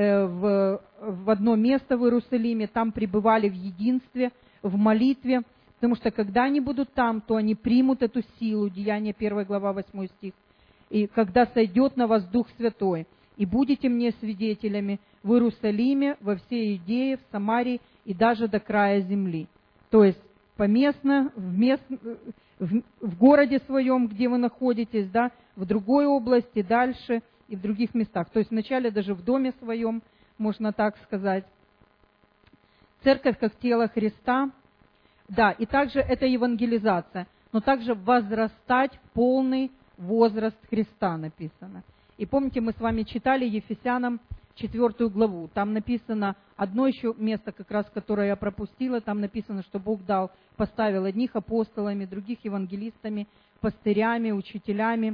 Speaker 1: в, в одно место в Иерусалиме, там пребывали в единстве, в молитве, потому что когда они будут там, то они примут эту силу, Деяние первая глава, восьмой стих, и когда сойдет на вас Дух Святой, и будете мне свидетелями в Иерусалиме, во всей Иудее, в Самарии и даже до края земли». То есть поместно, в, мест, в, в городе своем, где вы находитесь, да, в другой области, дальше и в других местах. То есть вначале даже в доме своем, можно так сказать. Церковь как тело Христа. Да, и также это евангелизация, но также возрастать в полный возраст Христа написано. И помните, мы с вами читали Ефесянам четвертую главу. Там написано одно еще место, как раз, которое я пропустила. Там написано, что Бог дал, поставил одних апостолами, других евангелистами, пастырями, учителями,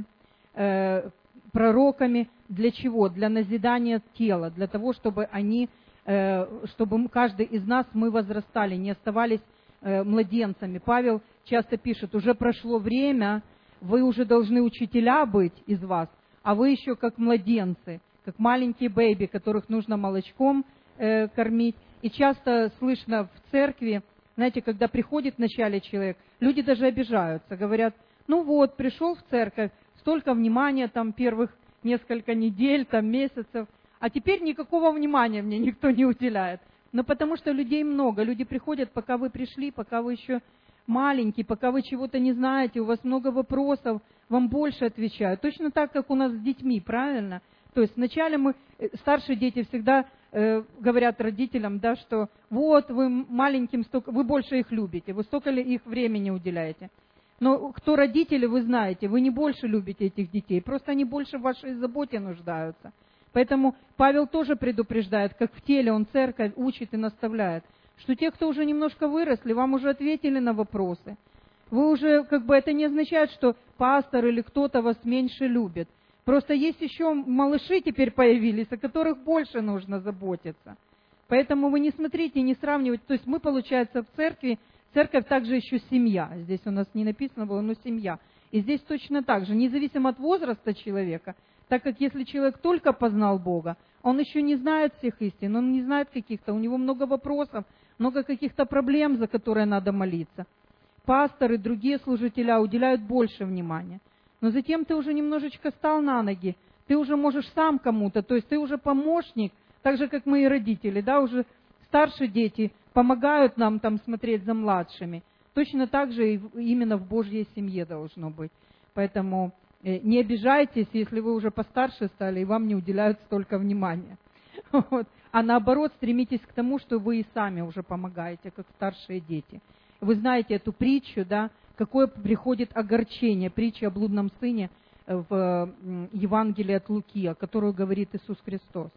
Speaker 1: э, пророками. Для чего? Для назидания тела, для того, чтобы они, э, чтобы каждый из нас, мы возрастали, не оставались э, младенцами. Павел часто пишет: уже прошло время, вы уже должны учителя быть из вас, а вы еще как младенцы, как маленькие бэби, которых нужно молочком э, кормить. И часто слышно в церкви, знаете, когда приходит вначале человек, люди даже обижаются, говорят: ну вот, пришел в церковь, столько внимания там первых несколько недель, там месяцев, а теперь никакого внимания мне никто не уделяет. Но потому что людей много, люди приходят, пока вы пришли, пока вы еще маленький, пока вы чего-то не знаете, у вас много вопросов, вам больше отвечают. Точно так, как у нас с детьми, правильно? То есть вначале мы, старшие дети всегда э, говорят родителям, да, что вот вы маленьким столько, вы больше их любите, вы столько ли их времени уделяете. Но кто родители, вы знаете, вы не больше любите этих детей, просто они больше в вашей заботе нуждаются. Поэтому Павел тоже предупреждает, как в теле он церковь учит и наставляет, что те, кто уже немножко выросли, вам уже ответили на вопросы. Вы уже, как бы, это не означает, что пастор или кто-то вас меньше любит. Просто есть еще малыши теперь появились, о которых больше нужно заботиться. Поэтому вы не смотрите, не сравнивайте. То есть мы, получается, в церкви, церковь также еще семья. Здесь у нас не написано было, но семья. И здесь точно так же, независимо от возраста человека, так как если человек только познал Бога, он еще не знает всех истин, он не знает каких-то, у него много вопросов, много каких-то проблем, за которые надо молиться. Пасторы, другие служителя уделяют больше внимания. Но затем ты уже немножечко стал на ноги, ты уже можешь сам кому-то, то есть ты уже помощник, так же, как мои родители, да, уже старшие дети помогают нам там смотреть за младшими. Точно так же и именно в Божьей семье должно быть. Поэтому не обижайтесь, если вы уже постарше стали, и вам не уделяют столько внимания. Вот. А наоборот, стремитесь к тому, что вы и сами уже помогаете, как старшие дети. Вы знаете эту притчу, да, какое приходит огорчение, притча о блудном сыне в Евангелии от Луки, о которой говорит Иисус Христос.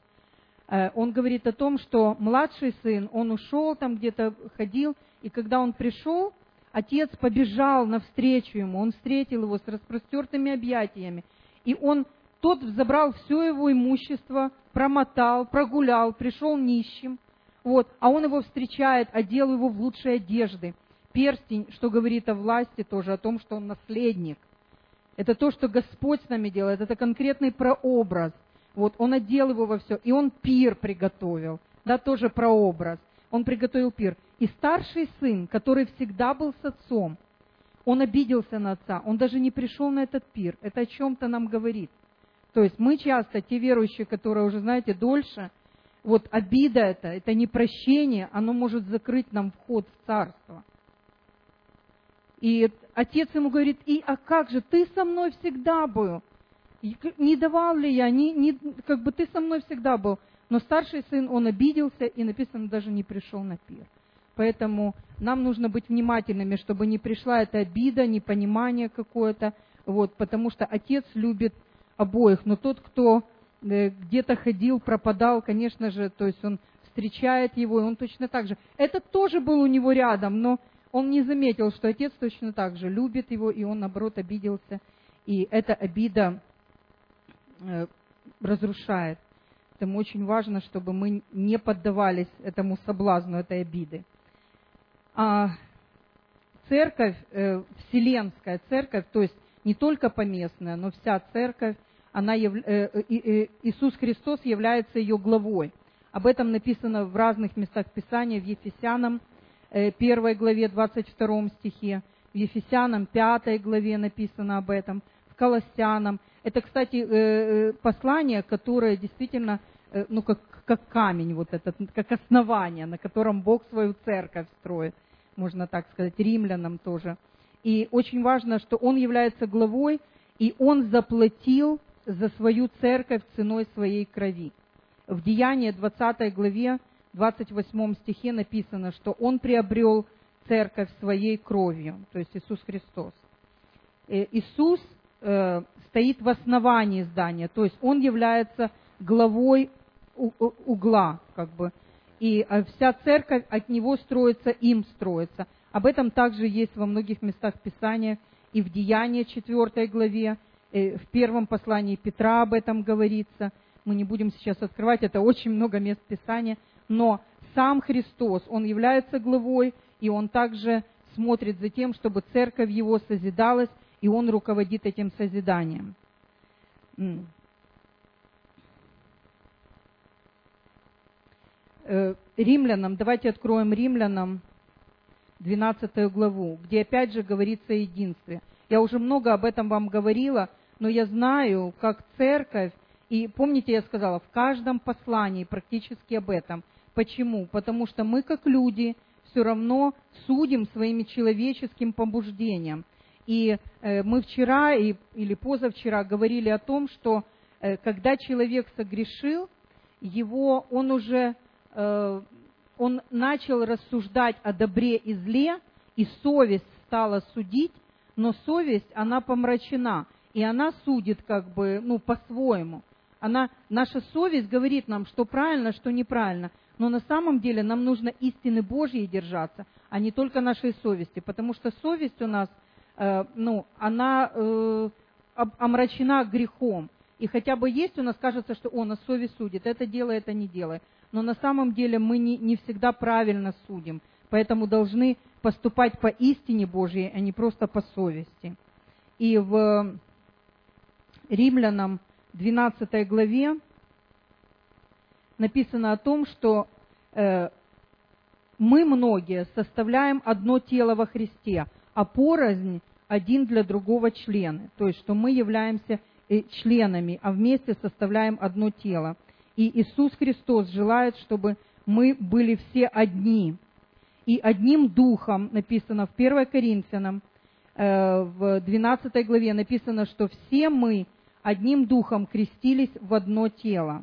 Speaker 1: Он говорит о том, что младший сын, он ушел, там где-то ходил, и когда он пришел, отец побежал навстречу ему, он встретил его с распростертыми объятиями, и он, тот забрал все его имущество, промотал, прогулял, пришел нищим, вот, а он его встречает, одел его в лучшие одежды, перстень, что говорит о власти тоже, о том, что он наследник. Это то, что Господь с нами делает, это конкретный прообраз. Вот, он одел его во все, и он пир приготовил, да, тоже прообраз. Он приготовил пир. И старший сын, который всегда был с отцом, он обиделся на отца, он даже не пришел на этот пир. Это о чем-то нам говорит. То есть мы часто, те верующие, которые уже, знаете, дольше, вот обида это, это непрощение, оно может закрыть нам вход в царство. И отец ему говорит: и а как же, ты со мной всегда был. Не давал ли я, не, не, как бы ты со мной всегда был. Но старший сын, он обиделся, и написано, даже не пришел на пир. Поэтому нам нужно быть внимательными, чтобы не пришла эта обида, непонимание какое-то, вот, потому что отец любит обоих. Но тот, кто э, где-то ходил, пропадал, конечно же, то есть он встречает его, и он точно так же. Этот тоже был у него рядом, но он не заметил, что отец точно так же любит его, и он, наоборот, обиделся. И эта обида э, разрушает. Поэтому очень важно, чтобы мы не поддавались этому соблазну, этой обиды. А церковь, э, вселенская церковь, то есть не только поместная, но вся церковь, она яв... э, э, э, Иисус Христос является ее главой. Об этом написано в разных местах Писания, в Ефесянам э, первой главе, двадцать втором стихе, в Ефесянам пятой главе написано об этом, в Колоссянам. Это, кстати, послание, которое действительно, ну, как, как камень, вот этот, как основание, на котором Бог свою церковь строит, можно так сказать, римлянам тоже. И очень важно, что Он является главой, и Он заплатил за свою церковь ценой своей крови. В Деянии двадцатой главе, двадцать восьмом стихе написано, что Он приобрел церковь своей кровью, то есть Иисус Христос. Иисус э, стоит в основании здания, то есть Он является главой угла, как бы, и вся церковь от Него строится, им строится. Об этом также есть во многих местах Писания, и в Деянии четвёртой главе, в первом послании Петра об этом говорится. Мы не будем сейчас открывать, это очень много мест Писания, но сам Христос, Он является главой, и Он также смотрит за тем, чтобы церковь Его созидалась, и Он руководит этим созиданием. Римлянам, давайте откроем Римлянам двенадцатую главу, где опять же говорится о единстве. Я уже много об этом вам говорила, но я знаю, как церковь, и помните, я сказала, в каждом послании практически об этом. Почему? Потому что мы, как люди, все равно судим своими человеческим побуждением. И э, мы вчера и, или позавчера говорили о том, что э, когда человек согрешил, его, он уже э, он начал рассуждать о добре и зле, и совесть стала судить, но совесть, она помрачена, и она судит как бы, ну, по-своему. Она, наша совесть говорит нам, что правильно, что неправильно, но на самом деле нам нужно истины Божьей держаться, а не только нашей совести, потому что совесть у нас, э, ну, она э, омрачена грехом. И хотя бы есть у нас, кажется, что о, нас совесть судит, это делай, это не делай. Но на самом деле мы не, не всегда правильно судим, поэтому должны поступать по истине Божьей, а не просто по совести. И в Римлянам двенадцатой главе написано о том, что э, мы многие составляем одно тело во Христе, а порознь один для другого члены. То есть, что мы являемся э, членами, а вместе составляем одно тело. И Иисус Христос желает, чтобы мы были все одни. И одним духом, написано в первой Коринфянам, э, в двенадцатой главе написано, что все мы одним духом крестились в одно тело.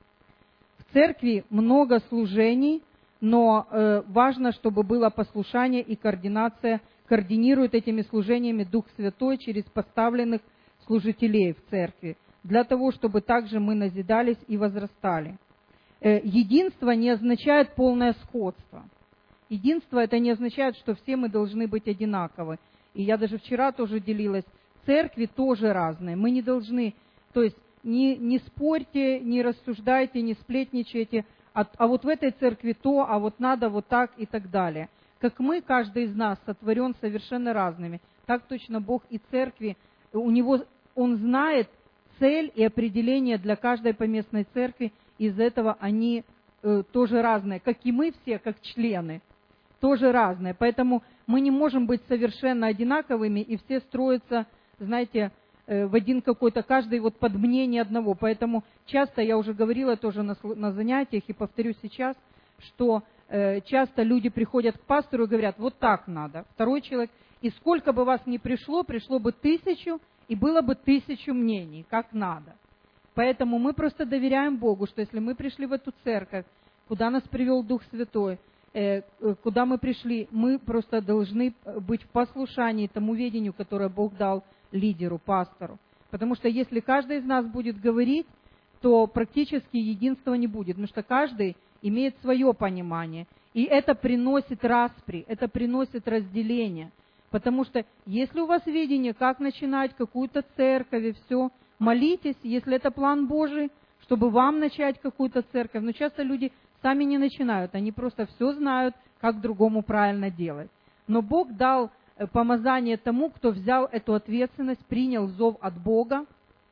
Speaker 1: В церкви много служений, но э, важно, чтобы было послушание и координация. Координирует этими служениями Дух Святой через поставленных служителей в церкви, для того, чтобы также мы назидались и возрастали. Э, единство не означает полное сходство. Единство это не означает, что все мы должны быть одинаковы. И я даже вчера тоже делилась, церкви тоже разные. Мы не должны, то есть не, не спорьте, не рассуждайте, не сплетничайте, а, а вот в этой церкви то, а вот надо вот так и так далее. Как мы, каждый из нас сотворен совершенно разными, так точно Бог и церкви, у него, Он знает цель и определение для каждой поместной церкви, из-за этого они э, тоже разные, как и мы все, как члены, тоже разные. Поэтому мы не можем быть совершенно одинаковыми, и все строятся, знаете, э, в один какой-то, каждый вот под мнение одного. Поэтому часто, я уже говорила тоже на, на занятиях, и повторю сейчас, что э, часто люди приходят к пастору и говорят, вот так надо. Второй человек, и сколько бы вас ни пришло, пришло бы тысячу, и было бы тысячу мнений, как надо. Поэтому мы просто доверяем Богу, что если мы пришли в эту церковь, куда нас привел Дух Святой, э, куда мы пришли, мы просто должны быть в послушании тому ведению, которое Бог дал лидеру, пастору. Потому что если каждый из нас будет говорить, то практически единства не будет, потому что каждый имеет свое понимание. И это приносит распри, это приносит разделение. Потому что если у вас видение, как начинать какую-то церковь и все, молитесь, если это план Божий, чтобы вам начать какую-то церковь. Но часто люди сами не начинают, они просто все знают, как другому правильно делать. Но Бог дал помазание тому, кто взял эту ответственность, принял зов от Бога,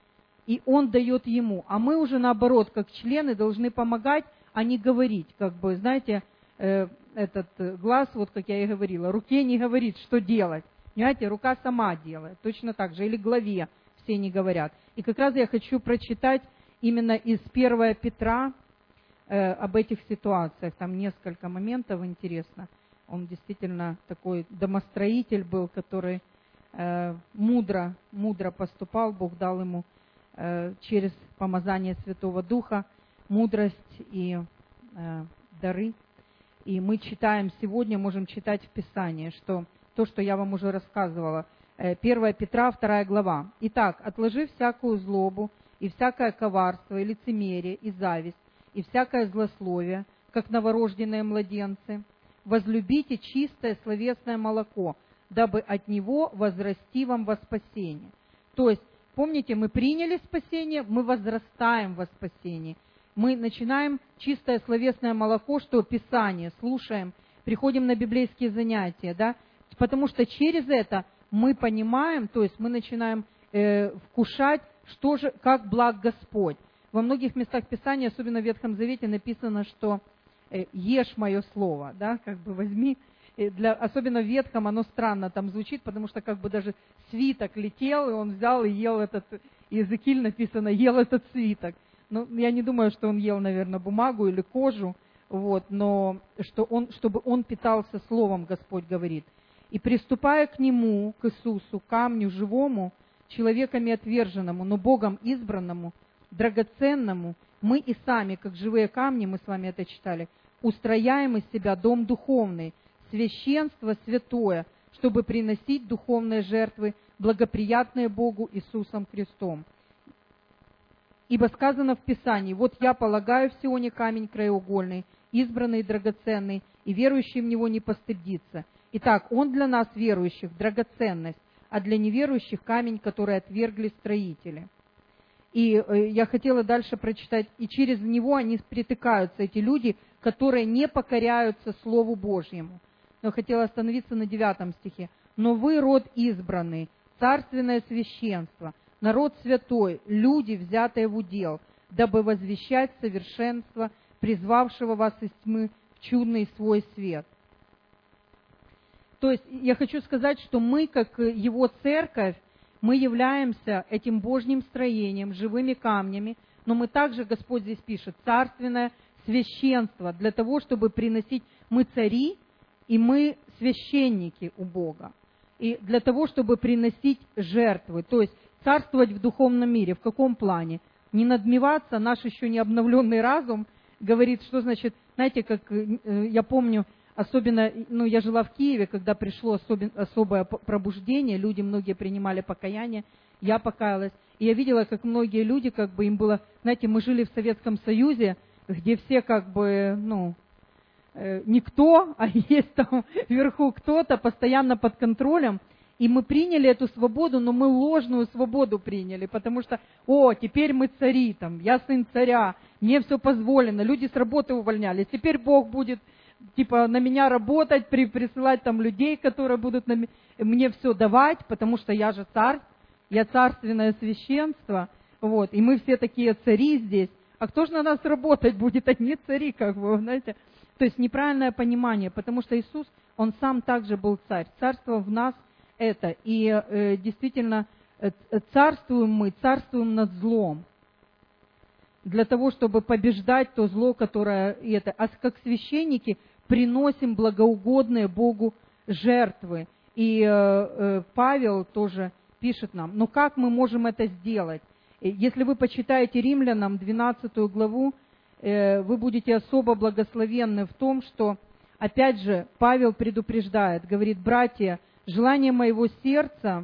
Speaker 1: и Он дает ему. А мы уже наоборот, как члены, должны помогать, а не говорить. Как бы, знаете, э, этот глаз, вот как я и говорила, руке не говорит, что делать. Понимаете, рука сама делает, точно так же. Или главе. все не говорят. И как раз я хочу прочитать именно из первого Петра э, об этих ситуациях. Там несколько моментов интересно. Он действительно такой домостроитель был, который э, мудро, мудро поступал. Бог дал ему э, через помазание Святого Духа мудрость и э, дары. И мы читаем сегодня, можем читать в Писании, что то, что я вам уже рассказывала, первое Петра, вторая глава. «Итак, отложи всякую злобу, и всякое коварство, и лицемерие, и зависть, и всякое злословие, как новорожденные младенцы, возлюбите чистое словесное молоко, дабы от него возрасти вам во спасение». То есть, помните, мы приняли спасение, мы возрастаем во спасении. Мы начинаем чистое словесное молоко, что Писание, слушаем, приходим на библейские занятия, да, потому что через это мы понимаем, то есть мы начинаем э, вкушать, что же, как благ Господь. Во многих местах Писания, особенно в Ветхом Завете, написано, что э, ешь мое слово, да, как бы возьми. Для, особенно в Ветхом оно странно там звучит, потому что как бы даже свиток летел, и он взял и ел этот, Иезекииль написано, ел этот свиток. Ну, я не думаю, что он ел, наверное, бумагу или кожу, вот, но что он, чтобы он питался словом, Господь говорит. «И приступая к нему, к Иисусу, камню живому, человеками отверженному, но Богом избранному, драгоценному, мы и сами, как живые камни, мы с вами это читали, устрояем из себя дом духовный, священство святое, чтобы приносить духовные жертвы, благоприятные Богу Иисусом Христом. Ибо сказано в Писании: вот я полагаю в Сионе камень краеугольный, избранный и драгоценный, и верующий в него не постыдится. Итак, он для нас, верующих, драгоценность, а для неверующих камень, который отвергли строители». И я хотела дальше прочитать, и через него они притыкаются, эти люди, которые не покоряются Слову Божьему. Но хотела остановиться на девятом стихе. «Но вы род избранный, царственное священство, народ святой, люди, взятые в удел, дабы возвещать совершенство, призвавшего вас из тьмы в чудный свой свет». То есть я хочу сказать, что мы, как Его церковь, мы являемся этим Божьим строением, живыми камнями, но мы также, Господь здесь пишет, царственное священство, для того, чтобы приносить, мы цари, и мы священники у Бога, и для того, чтобы приносить жертвы, то есть царствовать в духовном мире. В каком плане? Не надмеваться, наш еще не обновленный разум говорит, что значит, знаете, как я помню, особенно, ну, я жила в Киеве, когда пришло особен, особое пробуждение, люди многие принимали покаяние, я покаялась, и я видела, как многие люди, как бы им было, знаете, мы жили в Советском Союзе, где все как бы, ну, э, никто, а есть там вверху кто-то, постоянно под контролем, и мы приняли эту свободу, но мы ложную свободу приняли, потому что, о, теперь мы цари, там, я сын царя, мне все позволено, люди с работы увольнялись, теперь Бог будет типа на меня работать, при, присылать там людей, которые будут на, мне все давать, потому что я же царь, я царственное священство, вот, и мы все такие цари здесь. А кто же на нас работать будет? Одни цари, как бы, знаете. То есть неправильное понимание, потому что Иисус, Он сам также был царь. Царство в нас это. И э, действительно, э, царствуем мы, царствуем над злом. Для того, чтобы побеждать то зло, которое и это. А как священники приносим благоугодные Богу жертвы. И э, э, Павел тоже пишет нам, но как мы можем это сделать? Если вы почитаете Римлянам двенадцатую главу, э, вы будете особо благословенны в том, что, опять же, Павел предупреждает, говорит: братья, желание моего сердца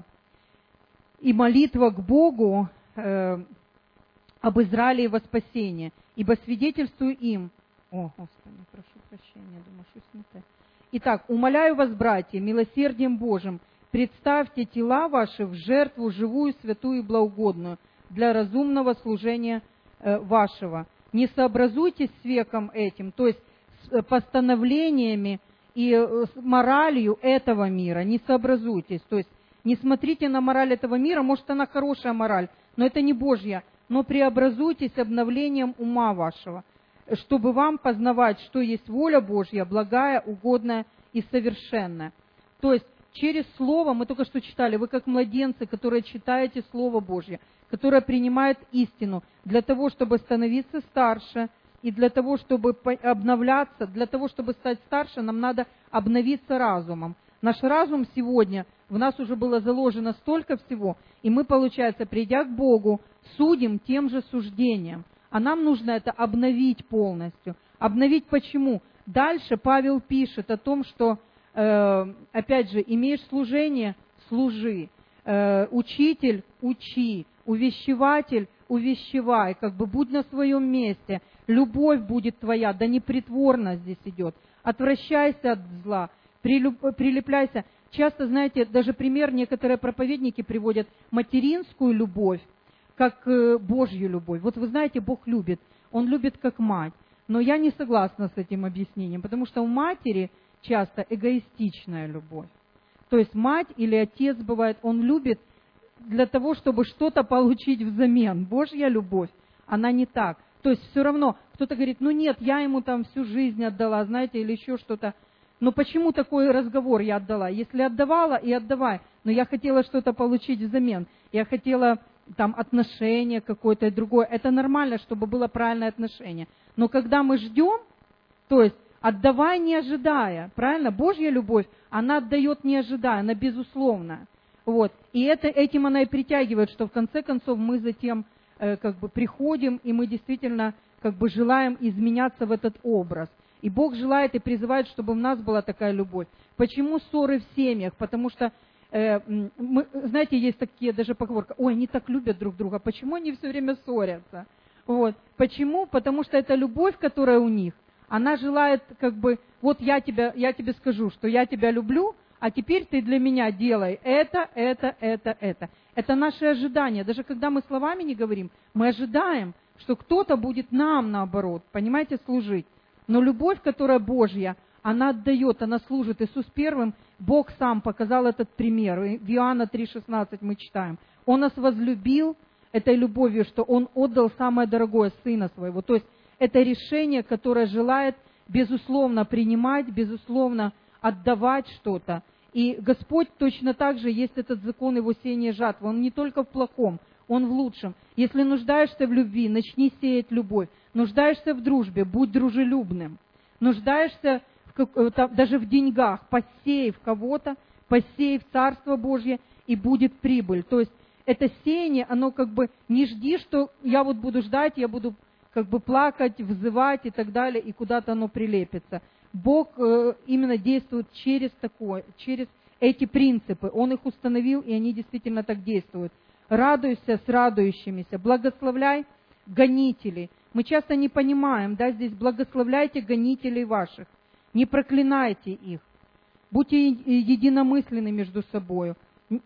Speaker 1: и молитва к Богу э, об Израиле во спасение, ибо свидетельствую им. О, Господи, прошу прощения, думаю, что с ним-то. Итак, умоляю вас, братья, милосердием Божьим, представьте тела ваши в жертву живую, святую и благоугодную для разумного служения э, вашего. Не сообразуйтесь с веком этим, то есть с постановлениями и э, с моралью этого мира, не сообразуйтесь. То есть не смотрите на мораль этого мира, может, она хорошая мораль, но это не Божья. Но преобразуйтесь обновлением ума вашего, чтобы вам познавать, что есть воля Божья, благая, угодная и совершенная. То есть через Слово, мы только что читали, вы как младенцы, которые читаете Слово Божье, которые принимают истину для того, чтобы становиться старше, и для того, чтобы обновляться, для того, чтобы стать старше, нам надо обновиться разумом. Наш разум сегодня, в нас уже было заложено столько всего, и мы, получается, придя к Богу, судим тем же суждением. А нам нужно это обновить полностью. Обновить почему? Дальше Павел пишет о том, что, э, опять же, имеешь служение – служи, э, учитель – учи, увещеватель – увещевай, как бы будь на своем месте, любовь будет твоя, да не притворно здесь идет, отвращайся от зла, прилепляйся. Часто, знаете, даже пример некоторые проповедники приводят материнскую любовь, как Божью любовь. Вот вы знаете, Бог любит, Он любит как мать. Но я не согласна с этим объяснением, потому что у матери часто эгоистичная любовь. То есть мать или отец бывает, он любит для того, чтобы что-то получить взамен. Божья любовь, она не так. То есть все равно кто-то говорит, ну нет, я ему там всю жизнь отдала, знаете, или еще что-то. Но почему такой разговор я отдала? Если отдавала, и отдавай. Но я хотела что-то получить взамен. Я хотела там отношение какое-то и другое. Это нормально, чтобы было правильное отношение. Но когда мы ждем, то есть отдавай не ожидая, правильно? Божья любовь, она отдает не ожидая, она безусловная. Вот. И это, этим она и притягивает, что в конце концов мы затем э, как бы приходим, и мы действительно как бы желаем изменяться в этот образ. И Бог желает и призывает, чтобы у нас была такая любовь. Почему ссоры в семьях? Потому что, э, мы, знаете, есть такие даже поговорки, ой, они так любят друг друга, почему они все время ссорятся? Вот. Почему? Потому что эта любовь, которая у них, она желает как бы, вот я, тебя, я тебе скажу, что я тебя люблю, а теперь ты для меня делай это, это, это, это. Это наши ожидания. Даже когда мы словами не говорим, мы ожидаем, что кто-то будет нам, наоборот, понимаете, служить. Но любовь, которая Божья, она отдает, она служит. Иисус первым, Бог сам показал этот пример. В Иоанна три шестнадцать мы читаем. Он нас возлюбил этой любовью, что Он отдал самое дорогое Сына Своего. То есть это решение, которое желает безусловно принимать, безусловно отдавать что-то. И Господь точно так же, есть этот закон Его сеяния жатвы. Он не только в плохом, Он в лучшем. Если нуждаешься в любви, начни сеять любовь. Нуждаешься в дружбе, будь дружелюбным. Нуждаешься в, даже в деньгах, посей в кого-то, посей в Царство Божье, и будет прибыль. То есть это сеяние, оно как бы не жди, что я вот буду ждать, я буду как бы плакать, взывать и так далее, и куда-то оно прилепится. Бог э, именно действует через такое, через эти принципы. Он их установил, и они действительно так действуют. Радуйся с радующимися, благословляй гонителей. Мы часто не понимаем, да, здесь благословляйте гонителей ваших, не проклинайте их, будьте единомысленны между собою,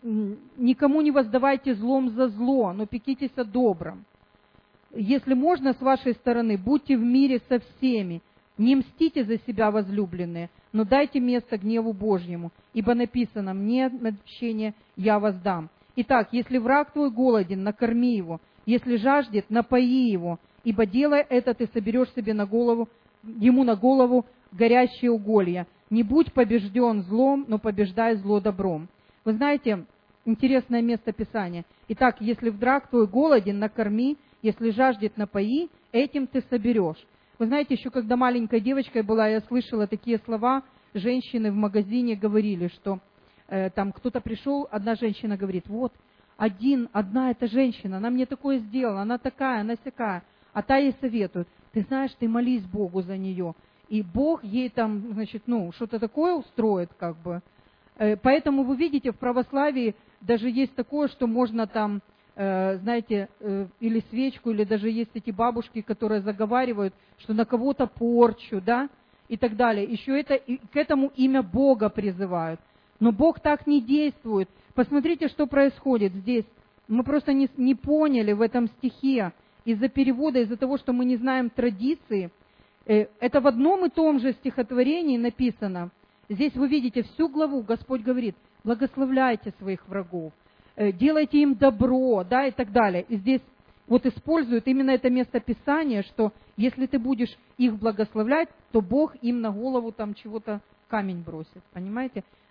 Speaker 1: никому не воздавайте злом за зло, но пекитесь о добром. Если можно, с вашей стороны, будьте в мире со всеми, не мстите за себя, возлюбленные, но дайте место гневу Божьему, ибо написано, мне отмщение я воздам. Итак, если враг твой голоден, накорми его, если жаждет, напои его, ибо делая это, ты соберешь себе на голову, ему на голову горящие уголья. Не будь побежден злом, но побеждай зло добром. Вы знаете, интересное место Писания. Итак, если враг твой голоден, накорми, если жаждет, напои, этим ты соберешь. Вы знаете, еще когда маленькой девочкой была, я слышала такие слова, женщины в магазине говорили, что э, там кто-то пришел, одна женщина говорит, вот, один, одна эта женщина, она мне такое сделала, она такая, она сякая, а та ей советует, ты знаешь, ты молись Богу за нее, и Бог ей там, значит, ну, что-то такое устроит, как бы. Э, поэтому вы видите, в православии даже есть такое, что можно там, знаете, или свечку, или даже есть эти бабушки, которые заговаривают, что на кого-то порчу, да, и так далее. Еще это, и к этому имя Бога призывают. Но Бог так не действует. Посмотрите, что происходит здесь. Мы просто не, не поняли в этом стихе из-за перевода, из-за того, что мы не знаем традиции. Это в одном и том же стихотворении написано. Здесь вы видите всю главу, Господь говорит, благословляйте своих врагов, делайте им добро, да, и так далее. И здесь вот используют именно это место Писания, что если ты будешь их благословлять, то Бог им на голову там чего-то камень бросит, понимаете?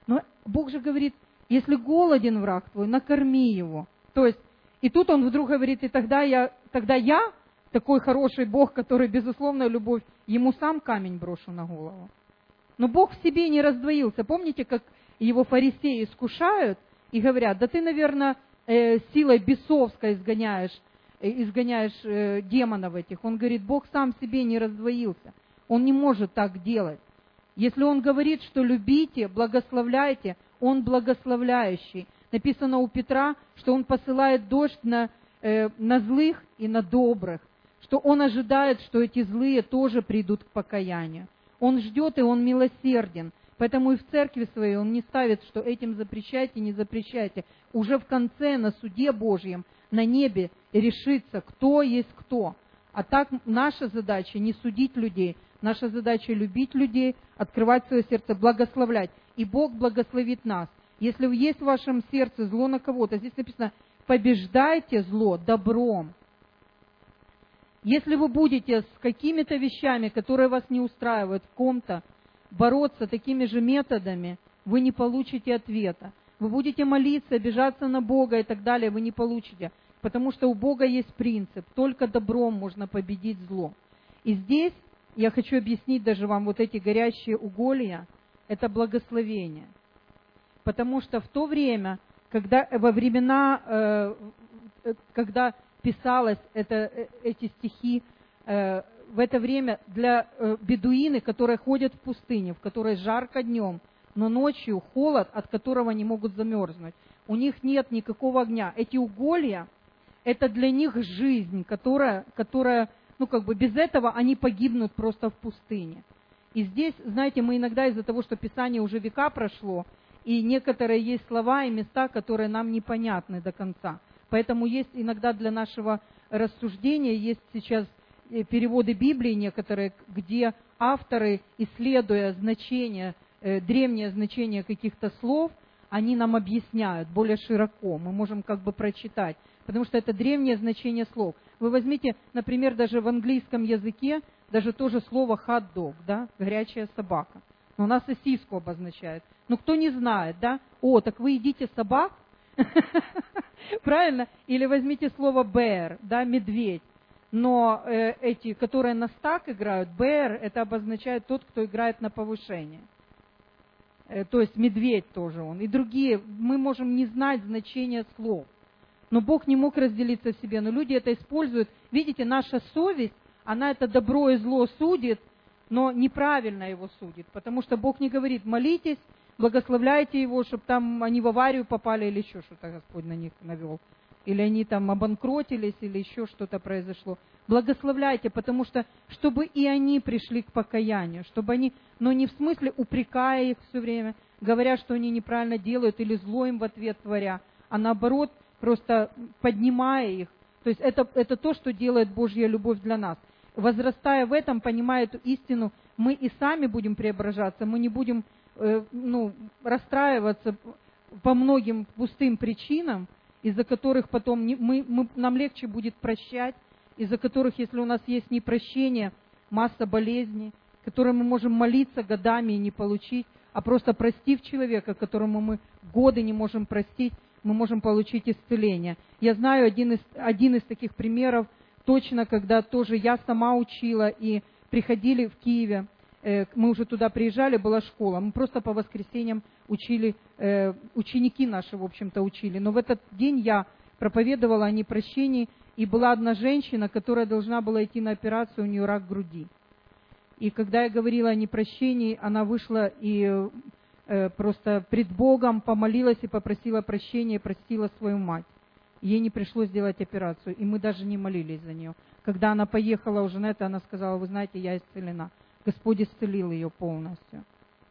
Speaker 1: Но Бог же говорит, если голоден враг твой, накорми его. То есть, и тут он вдруг говорит, и тогда я, тогда я, такой хороший Бог, который, безусловно, любовь, ему сам камень брошу на голову. Но Бог в себе не раздвоился. Помните, как его фарисеи искушают и говорят, да ты, наверное, э, силой бесовской изгоняешь, э, изгоняешь э, демонов этих. Он говорит, Бог сам в себе не раздвоился. Он не может так делать. Если Он говорит, что любите, благословляйте, Он благословляющий. Написано у Петра, что Он посылает дождь на, э, на злых и на добрых, что Он ожидает, что эти злые тоже придут к покаянию. Он ждет, и Он милосерден. Поэтому и в церкви своей Он не ставит, что этим запрещайте, не запрещайте. Уже в конце, на суде Божьем, на небе решится, кто есть кто. А так наша задача не судить людей, наша задача любить людей, открывать свое сердце, благословлять. И Бог благословит нас. Если есть в вашем сердце зло на кого-то, здесь написано, побеждайте зло добром. Если вы будете с какими-то вещами, которые вас не устраивают в ком-то, бороться такими же методами, вы не получите ответа. Вы будете молиться, обижаться на Бога и так далее, вы не получите. Потому что у Бога есть принцип, только добром можно победить зло. И здесь я хочу объяснить даже вам вот эти горящие уголья, это благословение. Потому что в то время, когда во времена, э, когда писалось это, эти стихи, э, в это время для э, бедуины, которые ходят в пустыне, в которой жарко днем, но ночью холод, от которого они могут замерзнуть. У них нет никакого огня. Эти уголья, это для них жизнь, которая, которая, ну как бы без этого они погибнут просто в пустыне. И здесь, знаете, мы иногда из-за того, что Писание уже века прошло, и некоторые есть слова и места, которые нам непонятны до конца. Поэтому есть иногда для нашего рассуждения, есть сейчас переводы Библии некоторые, где авторы, исследуя значение, э, древнее значение каких-то слов, они нам объясняют более широко. Мы можем как бы прочитать, потому что это древнее значение слов. Вы возьмите, например, даже в английском языке, даже тоже слово hot dog, да, горячая собака. Но у нас сосиску обозначает. Ну, кто не знает, да? О, так вы едите собак? Правильно? Или возьмите слово bear, да, медведь. Но э, эти, которые на стак играют, bear, это обозначает тот, кто играет на повышение. Э, то есть медведь тоже он. И другие, мы можем не знать значения слов. Но Бог не мог разделиться в себе. Но люди это используют. Видите, наша совесть, она это добро и зло судит, но неправильно его судит. Потому что Бог не говорит, молитесь, благословляйте его, чтобы там они в аварию попали или еще что-то Господь на них навел. Или они там обанкротились, или еще что-то произошло. Благословляйте, потому что, чтобы и они пришли к покаянию, чтобы они, но не в смысле упрекая их все время, говоря, что они неправильно делают, или зло им в ответ творя, а наоборот, просто поднимая их. То есть это, это то, что делает Божья любовь для нас. Возрастая в этом, понимая эту истину, мы и сами будем преображаться, мы не будем э, ну, расстраиваться по многим пустым причинам, из-за которых потом не, мы, мы, нам легче будет прощать, из-за которых, если у нас есть непрощение, масса болезней, которые мы можем молиться годами и не получить, а просто простив человека, которому мы годы не можем простить, мы можем получить исцеление. Я знаю один из, один из таких примеров, точно, когда тоже я сама учила, и приходили в Киеве, э, мы уже туда приезжали, была школа, мы просто по воскресеньям учили, э, ученики наши, в общем-то, учили. Но в этот день я проповедовала о непрощении, и была одна женщина, которая должна была идти на операцию, у нее рак груди. И когда я говорила о непрощении, она вышла и э, просто пред Богом помолилась и попросила прощения, и простила свою мать. Ей не пришлось делать операцию, и мы даже не молились за нее. Когда она поехала уже на это, она сказала, вы знаете, я исцелена. Господь исцелил ее полностью.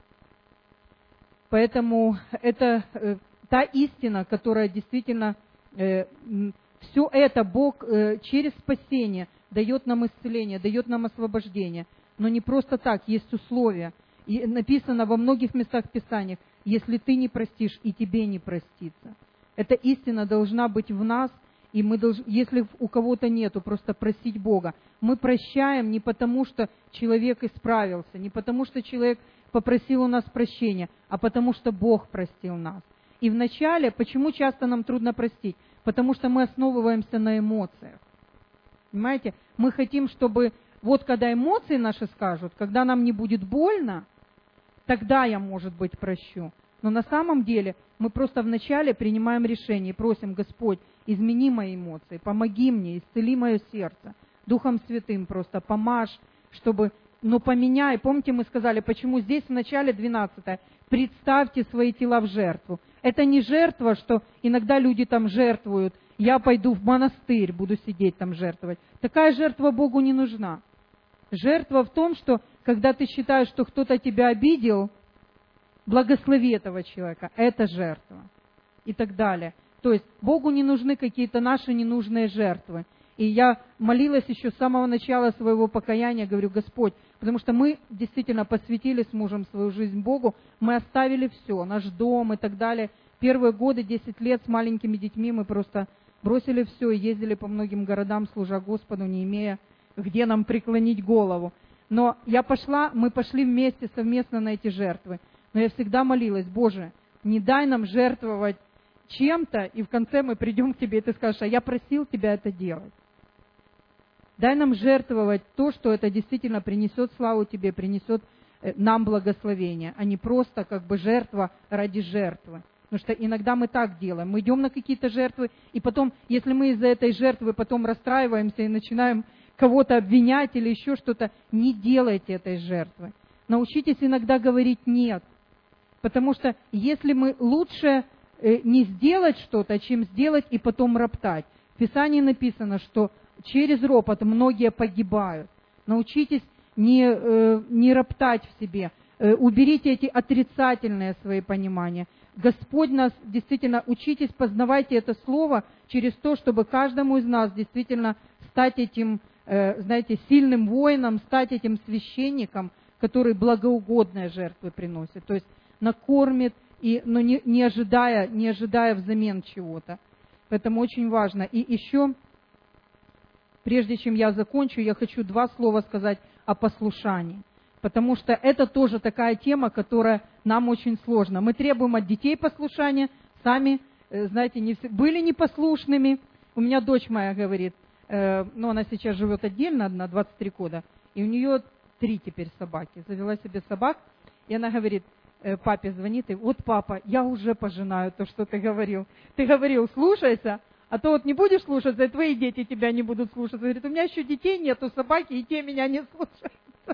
Speaker 1: Поэтому это э, та истина, которая действительно, э, все это Бог э, через спасение дает нам исцеление, дает нам освобождение. Но не просто так, есть условия. И написано во многих местах Писания, если ты не простишь, и тебе не простится. Эта истина должна быть в нас, и мы должны, если у кого-то нету, просто просить Бога. Мы прощаем не потому, что человек исправился, не потому, что человек попросил у нас прощения, а потому что Бог простил нас. И вначале, почему часто нам трудно простить? Потому что мы основываемся на эмоциях. Понимаете? Мы хотим, чтобы вот когда эмоции наши скажут, когда нам не будет больно, тогда я, может быть, прощу. Но на самом деле мы просто вначале принимаем решение и просим: Господь, измени мои эмоции, помоги мне, исцели мое сердце. Духом Святым просто помажь, чтобы... Но поменяй. Помните, мы сказали, почему здесь в начале двенадцатое. Представьте свои тела в жертву. Это не жертва, что иногда люди там жертвуют. Я пойду в монастырь, буду сидеть там жертвовать. Такая жертва Богу не нужна. Жертва в том, что когда ты считаешь, что кто-то тебя обидел, благослови этого человека. Это жертва. И так далее. То есть Богу не нужны какие-то наши ненужные жертвы. И я молилась еще с самого начала своего покаяния, говорю: Господь, потому что мы действительно посвятили с мужем свою жизнь Богу, мы оставили все, наш дом и так далее. Первые годы, десять лет с маленькими детьми мы просто бросили все и ездили по многим городам, служа Господу, не имея где нам преклонить голову. Но я пошла, мы пошли вместе, совместно на эти жертвы. Но я всегда молилась: Боже, не дай нам жертвовать чем-то, и в конце мы придем к Тебе, и Ты скажешь: а я просил Тебя это делать. Дай нам жертвовать то, что это действительно принесет славу Тебе, принесет нам благословение, а не просто как бы жертва ради жертвы. Потому что иногда мы так делаем. Мы идем на какие-то жертвы, и потом, если мы из-за этой жертвы потом расстраиваемся и начинаем кого-то обвинять или еще что-то, не делайте этой жертвы. Научитесь иногда говорить «нет». Потому что если мы лучше не сделать что-то, чем сделать и потом роптать. В Писании написано, что через ропот многие погибают. Научитесь не, не роптать в себе. Уберите эти отрицательные свои понимания. Господь нас действительно, учитесь, познавайте это слово через то, чтобы каждому из нас действительно стать этим, знаете, сильным воином, стать этим священником, который благоугодные жертвы приносит. То есть накормит, и, но не, не, ожидая, не ожидая взамен чего-то. Поэтому очень важно. И еще, прежде чем я закончу, я хочу два слова сказать о послушании. Потому что это тоже такая тема, которая нам очень сложна. Мы требуем от детей послушания, сами, знаете, не все, были непослушными. У меня дочь моя говорит, э, ну она сейчас живет отдельно, одна, двадцать три года, и у нее три теперь собаки. Завела себе собак, и она говорит, э, папе звонит, и вот папа, я уже пожинаю то, что ты говорил. Ты говорил, слушайся, а то вот не будешь слушаться, и твои дети тебя не будут слушаться. Говорит, у меня еще детей нету, собаки, и те меня не слушаются.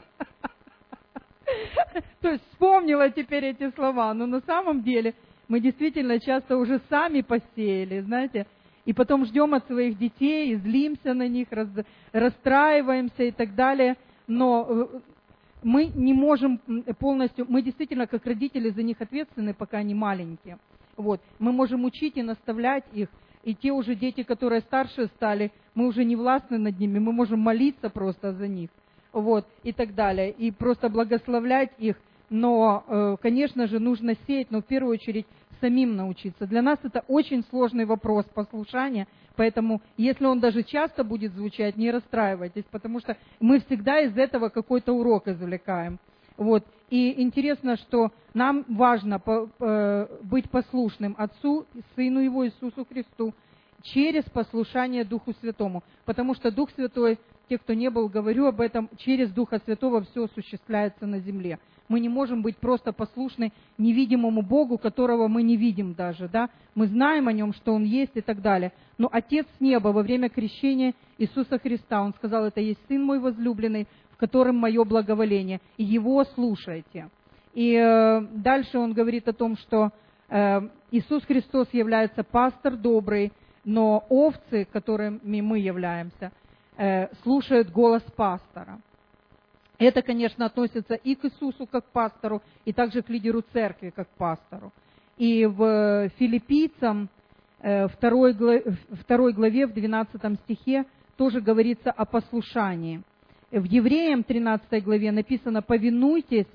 Speaker 1: То есть вспомнила теперь эти слова. Но на самом деле мы действительно часто уже сами посеяли, знаете, и потом ждем от своих детей, и злимся на них, расстраиваемся и так далее. Но мы не можем полностью, мы действительно как родители за них ответственны, пока они маленькие. Вот. Мы можем учить и наставлять их. И те уже дети, которые старше стали, мы уже не властны над ними, мы можем молиться просто за них. Вот, и так далее, и просто благословлять их. Но, конечно же, нужно сеять, но в первую очередь самим научиться. Для нас это очень сложный вопрос послушания, поэтому, если он даже часто будет звучать, не расстраивайтесь, потому что мы всегда из этого какой-то урок извлекаем. Вот. И интересно, что нам важно быть послушным Отцу, Сыну Его Иисусу Христу, через послушание Духу Святому, потому что Дух Святой, те, кто не был, говорю об этом, через Духа Святого все осуществляется на земле. Мы не можем быть просто послушны невидимому Богу, которого мы не видим даже, да? Мы знаем о Нем, что Он есть и так далее. Но Отец с неба во время крещения Иисуса Христа, Он сказал, это есть Сын мой возлюбленный, в котором мое благоволение, и Его слушайте. И э, дальше Он говорит о том, что э, Иисус Христос является пастор добрый, но овцы, которыми мы являемся, слушают голос пастора. Это, конечно, относится и к Иисусу как к пастору, и также к лидеру церкви как к пастору. И в Филиппийцам второй главе, в двенадцатом стихе, тоже говорится о послушании. В Евреям тринадцатой главе написано «Повинуйтесь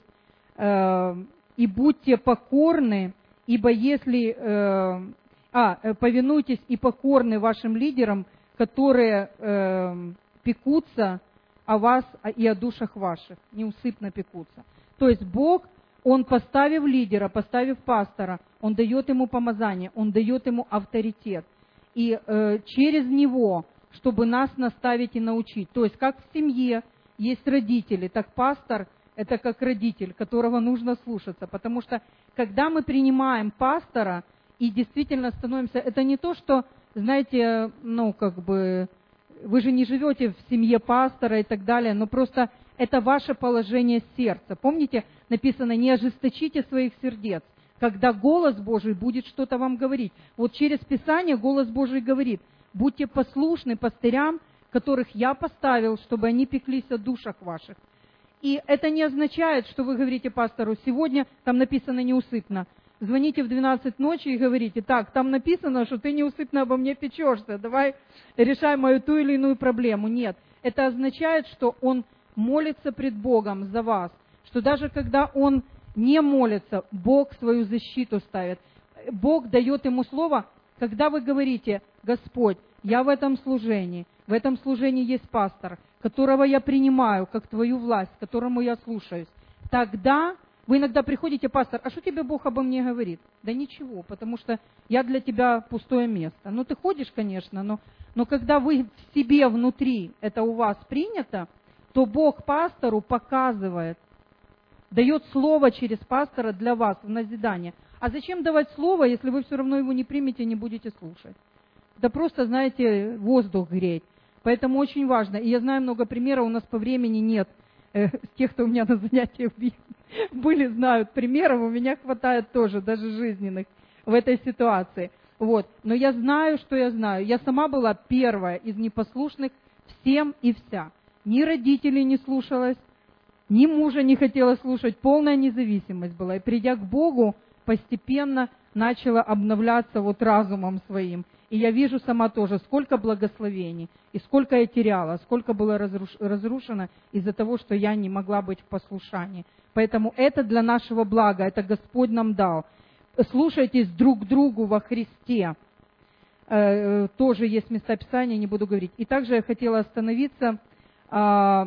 Speaker 1: и будьте покорны, ибо если...» А, «Повинуйтесь и покорны вашим лидерам, которые э, пекутся о вас и о душах ваших, неусыпно пекутся». То есть Бог Он, поставив лидера, поставив пастора, он дает ему помазание, он дает ему авторитет. И э, через него, чтобы нас наставить и научить. То есть как в семье есть родители, так пастор – это как родитель, которого нужно слушаться. Потому что когда мы принимаем пастора и действительно становимся… Это не то, что, знаете, ну как бы… Вы же не живете в семье пастора и так далее, но просто это ваше положение сердца. Помните, написано, не ожесточите своих сердец, когда голос Божий будет что-то вам говорить. Вот через Писание голос Божий говорит, будьте послушны пастырям, которых я поставил, чтобы они пеклись о душах ваших. И это не означает, что вы говорите пастору, сегодня, там написано неусыпно, звоните в двенадцать ночи и говорите, так, там написано, что ты неусыпно обо мне печешься, давай решай мою ту или иную проблему. Нет, это означает, что он молится пред Богом за вас, что даже когда он не молится, Бог свою защиту ставит. Бог дает ему слово, когда вы говорите, Господь, я в этом служении, в этом служении есть пастор, которого я принимаю как твою власть, которому я слушаюсь, тогда... Вы иногда приходите, пастор, а что тебе Бог обо мне говорит? Да ничего, потому что я для тебя пустое место. Ну, ты ходишь, конечно, но, но когда вы в себе внутри, это у вас принято, то Бог пастору показывает, дает слово через пастора для вас в назидание. А зачем давать слово, если вы все равно его не примете, не будете слушать? Да просто, знаете, воздух греть. Поэтому очень важно. И я знаю много примеров, у нас по времени нет. Тех, кто у меня на занятиях были, знают примеров, у меня хватает тоже, даже жизненных, в этой ситуации. Вот. Но я знаю, что я знаю. Я сама была первая из непослушных всем и вся. Ни родителей не слушалась, ни мужа не хотела слушать, полная независимость была. И придя к Богу, постепенно начала обновляться вот разумом своим. И я вижу сама тоже, сколько благословений, и сколько я теряла, сколько было разруш... разрушено из-за того, что я не могла быть в послушании. Поэтому это для нашего блага, это Господь нам дал. Слушайтесь друг другу во Христе. Э, тоже есть места Писания, не буду говорить. И также я хотела остановиться, э,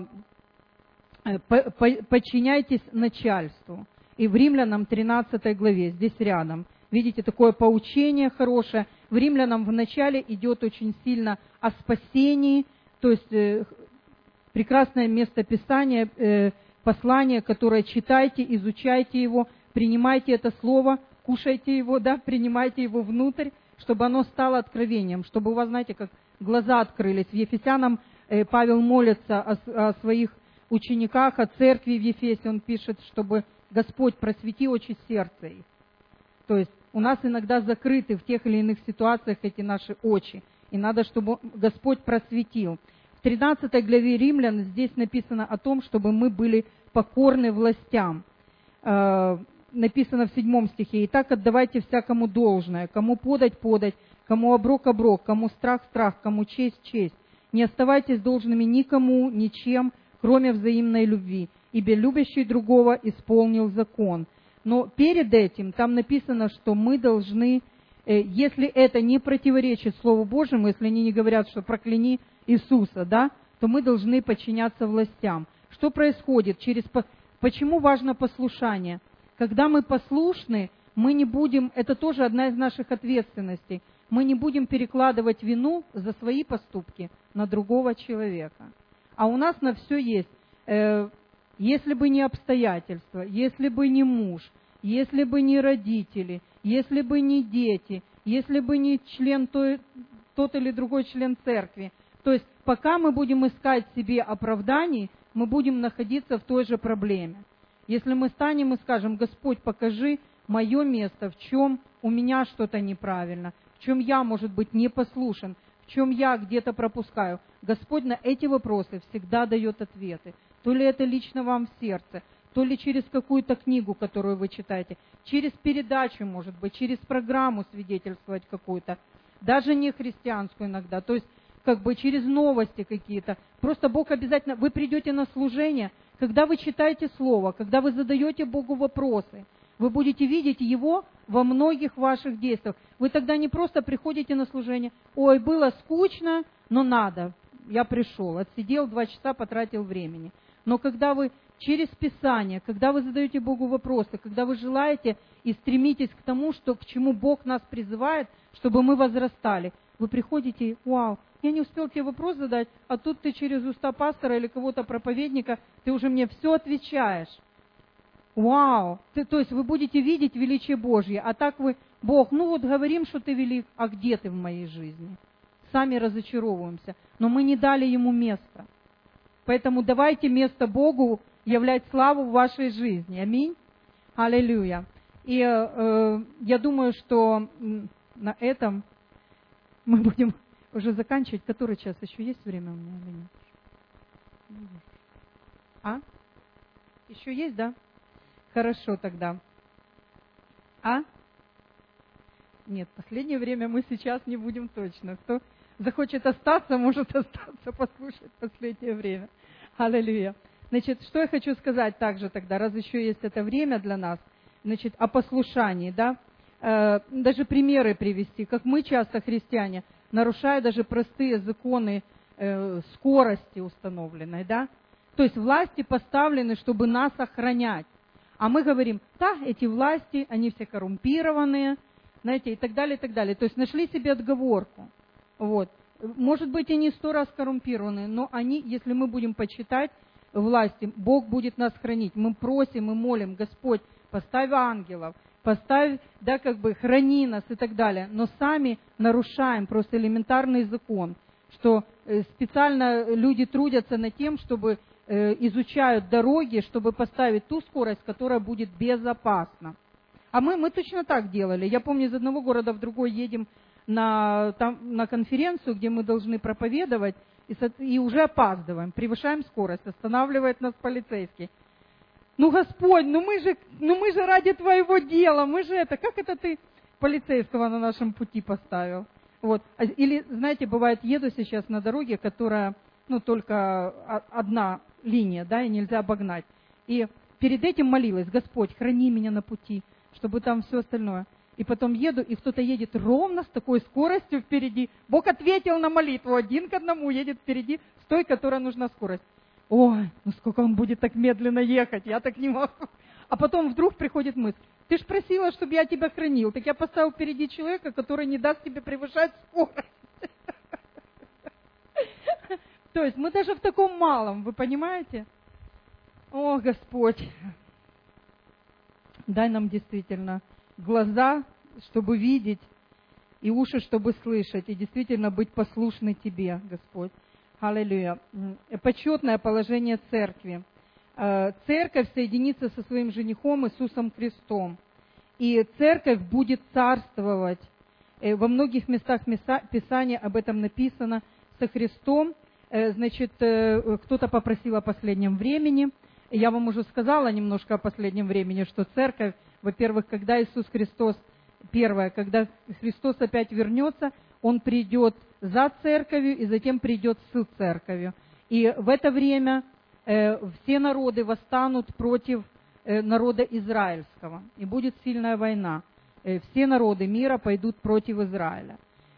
Speaker 1: по, по, подчиняйтесь начальству. И в Римлянам тринадцатой главе, здесь рядом, видите, такое поучение хорошее. В Римлянам в начале идет очень сильно о спасении, то есть э, прекрасное место Писания, э, послание, которое читайте, изучайте его, принимайте это слово, кушайте его, да, принимайте его внутрь, чтобы оно стало откровением, чтобы у вас, знаете, как глаза открылись. В Ефесянам э, Павел молится о, о своих учениках, о церкви в Ефесе, он пишет, чтобы Господь просвети очи сердца их. То есть у нас иногда закрыты в тех или иных ситуациях эти наши очи. И надо, чтобы Господь просветил. В тринадцатой главе Римлян здесь написано о том, чтобы мы были покорны властям. Э, написано в седьмом стихе. «Итак, отдавайте всякому должное, кому подать – подать, кому оброк – оброк, кому страх – страх, кому честь – честь. Не оставайтесь должными никому, ничем, кроме взаимной любви, ибо любящий другого исполнил закон». Но перед этим там написано, что мы должны, если это не противоречит Слову Божьему, если они не говорят, что прокляни Иисуса, да, то мы должны подчиняться властям. Что происходит? Через, почему важно послушание? Когда мы послушны, мы не будем, это тоже одна из наших ответственностей, мы не будем перекладывать вину за свои поступки на другого человека. А у нас на все есть. Если бы не обстоятельства, если бы не муж, если бы не родители, если бы не дети, если бы не член той, тот или другой член церкви. То есть пока мы будем искать себе оправданий, мы будем находиться в той же проблеме. Если мы станем и скажем, Господь, покажи мое место, в чем у меня что-то неправильно, в чем я, может быть, непослушен, в чем я где-то пропускаю. Господь на эти вопросы всегда дает ответы. То ли это лично вам в сердце, то ли через какую-то книгу, которую вы читаете, через передачу, может быть, через программу свидетельствовать какую-то, даже не христианскую иногда, то есть как бы через новости какие-то. Просто Бог обязательно, вы придете на служение, когда вы читаете Слово, когда вы задаете Богу вопросы, вы будете видеть Его во многих ваших действиях. Вы тогда не просто приходите на служение, ой, было скучно, но надо, я пришел, отсидел два часа, потратил времени. Но когда вы через Писание, когда вы задаете Богу вопросы, когда вы желаете и стремитесь к тому, что, к чему Бог нас призывает, чтобы мы возрастали, вы приходите и вау, я не успел тебе вопрос задать, а тут ты через уста пастора или кого-то проповедника, ты уже мне все отвечаешь. Вау! Ты, то есть вы будете видеть величие Божье, а так вы, Бог, ну вот говорим, что ты велик, а где ты в моей жизни? Сами разочаровываемся, но мы не дали Ему места. Поэтому давайте место Богу являть славу в вашей жизни. Аминь. Аллилуйя. И э, я думаю, что на этом мы будем уже заканчивать. Который час? Еще есть время у меня или нет? А? Еще есть, да? Хорошо тогда. А? Нет, последнее время мы сейчас не будем точно. Кто захочет остаться, может остаться, послушать последнее время. Аллилуйя. Значит, что я хочу сказать также тогда, раз еще есть это время для нас, значит, о послушании, да? Э, даже примеры привести, как мы часто, христиане, нарушая даже простые законы э, скорости установленной, да? То есть власти поставлены, чтобы нас охранять. А мы говорим, да, эти власти, они все коррумпированные, знаете, и так далее, и так далее. То есть нашли себе отговорку. Вот. Может быть, они сто раз коррумпированы, но они, если мы будем почитать власти, Бог будет нас хранить. Мы просим и молим, Господь, поставь ангелов, поставь, да, как бы, храни нас и так далее. Но сами нарушаем просто элементарный закон, что специально люди трудятся над тем, чтобы изучают дороги, чтобы поставить ту скорость, которая будет безопасна. А мы, мы точно так делали. Я помню, из одного города в другой едем на, там, на конференцию, где мы должны проповедовать, и, и уже опаздываем, превышаем скорость, останавливает нас полицейский. Ну, Господь, ну мы же, ну мы же ради Твоего дела, мы же это, как это Ты полицейского на нашем пути поставил? Вот. Или, знаете, бывает, еду сейчас на дороге, которая, ну, только одна линия, да, и нельзя обогнать. И перед этим молилась, Господь, храни меня на пути, чтобы там все остальное. И потом еду, и кто-то едет ровно с такой скоростью впереди. Бог ответил на молитву, один к одному едет впереди с той, которая нужна скорость. Ой, ну сколько он будет так медленно ехать, я так не могу. А потом вдруг приходит мысль, ты ж просила, чтобы я тебя хранил, так я поставил впереди человека, который не даст тебе превышать скорость. То есть мы даже в таком малом, вы понимаете? О, Господь, дай нам действительно глаза, чтобы видеть, и уши, чтобы слышать, и действительно быть послушны Тебе, Господь. Аллилуйя. Почетное положение церкви. Церковь соединится со своим женихом Иисусом Христом. И церковь будет царствовать. Во многих местах Писания об этом написано. Со Христом. Значит, кто-то попросил о последнем времени. Я вам уже сказала немножко о последнем времени, что церковь, во-первых, когда Иисус Христос, первое, когда Христос опять вернется, Он придет за церковью и затем придет с церковью. И в это время э, все народы восстанут против э, народа израильского. И будет сильная война. Э, все народы мира пойдут против Израиля.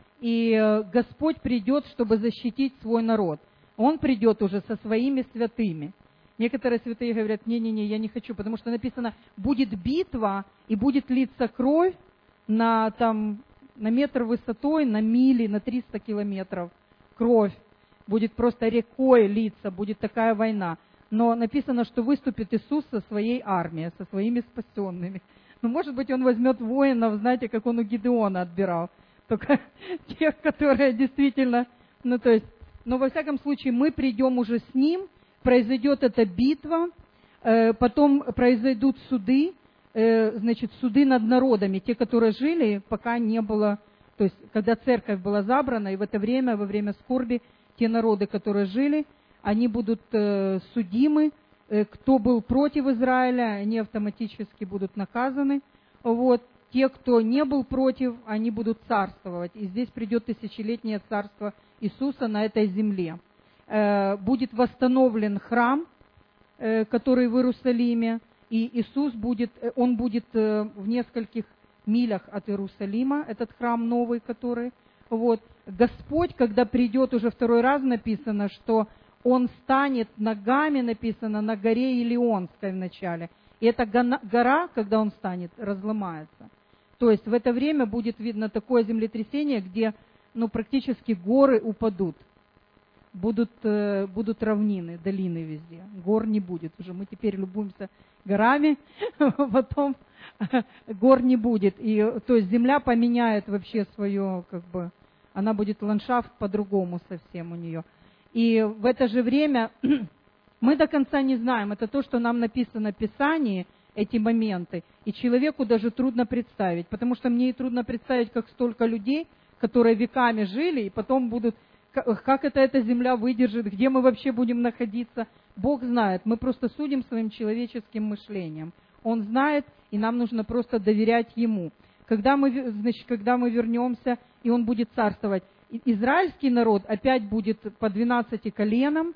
Speaker 1: И э, Господь придет, чтобы защитить свой народ. Он придет уже со своими святыми. Некоторые святые говорят, не-не-не, я не хочу, потому что написано, будет битва и будет литься кровь на, там, на метр высотой, на мили, на триста километров. Кровь будет просто рекой литься, будет такая война. Но написано, что выступит Иисус со своей армией, со своими спасенными. Ну, может быть, Он возьмет воинов, знаете, как Он у Гидеона отбирал. Только тех, которые действительно, ну то есть, но во всяком случае мы придем уже с Ним, произойдет эта битва, потом произойдут суды, значит, суды над народами, те, которые жили, пока не было, то есть, когда церковь была забрана, и в это время, во время скорби, те народы, которые жили, они будут судимы, кто был против Израиля, они автоматически будут наказаны, вот, те, кто не был против, они будут царствовать, и здесь придет тысячелетнее царство Иисуса на этой земле. Будет восстановлен храм, который в Иерусалиме, и Иисус будет, Он будет в нескольких милях от Иерусалима, этот храм новый, который, вот. Господь, когда придет, уже второй раз написано, что он станет ногами, написано, на горе Илионской вначале. И эта гора, когда он станет, разломается. То есть в это время будет видно такое землетрясение, где ну, практически горы упадут. Будут, э, будут равнины, долины везде. Гор не будет. Уже мы теперь любуемся горами, потом гор не будет. И, то есть земля поменяет вообще свое, как бы, она будет ландшафт по-другому совсем у нее. И в это же время мы до конца не знаем. Это то, что нам написано в Писании, эти моменты. И человеку даже трудно представить. Потому что мне и трудно представить, как столько людей, которые веками жили, и потом будут... Как это эта земля выдержит, где мы вообще будем находиться, Бог знает. Мы просто судим своим человеческим мышлением. Он знает, и нам нужно просто доверять Ему. Когда мы, значит, когда мы вернемся, и Он будет царствовать, израильский народ опять будет по двенадцати коленам,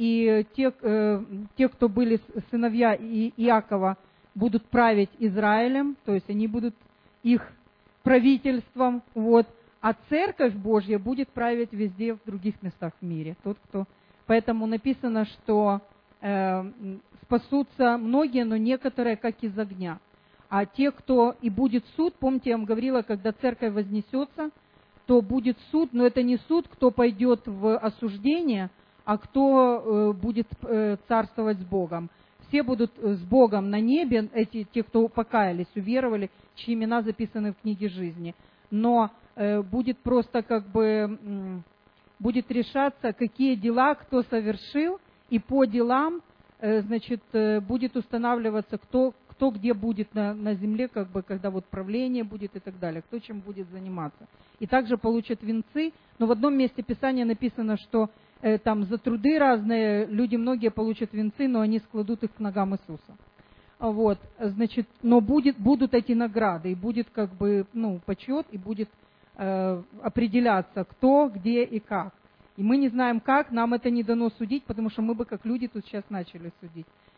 Speaker 1: и те, э, те, кто были сыновья Иакова, будут править Израилем, то есть они будут их правительством, вот. А Церковь Божья будет править везде, в других местах в мире. Тот, кто... Поэтому написано, что э, спасутся многие, но некоторые, как из огня. А те, кто и будет суд, помните, я вам говорила, когда Церковь вознесется, то будет суд, но это не суд, кто пойдет в осуждение, а кто э, будет э, царствовать с Богом. Все будут с Богом на небе, эти, те, кто покаялись, уверовали, чьи имена записаны в книге жизни. Но э, будет просто как бы, м, будет решаться, какие дела кто совершил, и по делам, э, значит, э, будет устанавливаться, кто, кто где будет на, на земле, как бы, когда вот правление будет и так далее, кто чем будет заниматься. И также получат венцы, но в одном месте Писания написано, что э, там за труды разные люди многие получат венцы, но они складут их к ногам Иисуса. Вот, значит, но будет, будут эти награды, и будет как бы, ну, почет, и будет э, определяться, кто, где и как. И мы не знаем как, нам это не дано судить, потому что мы бы как люди тут сейчас начали судить.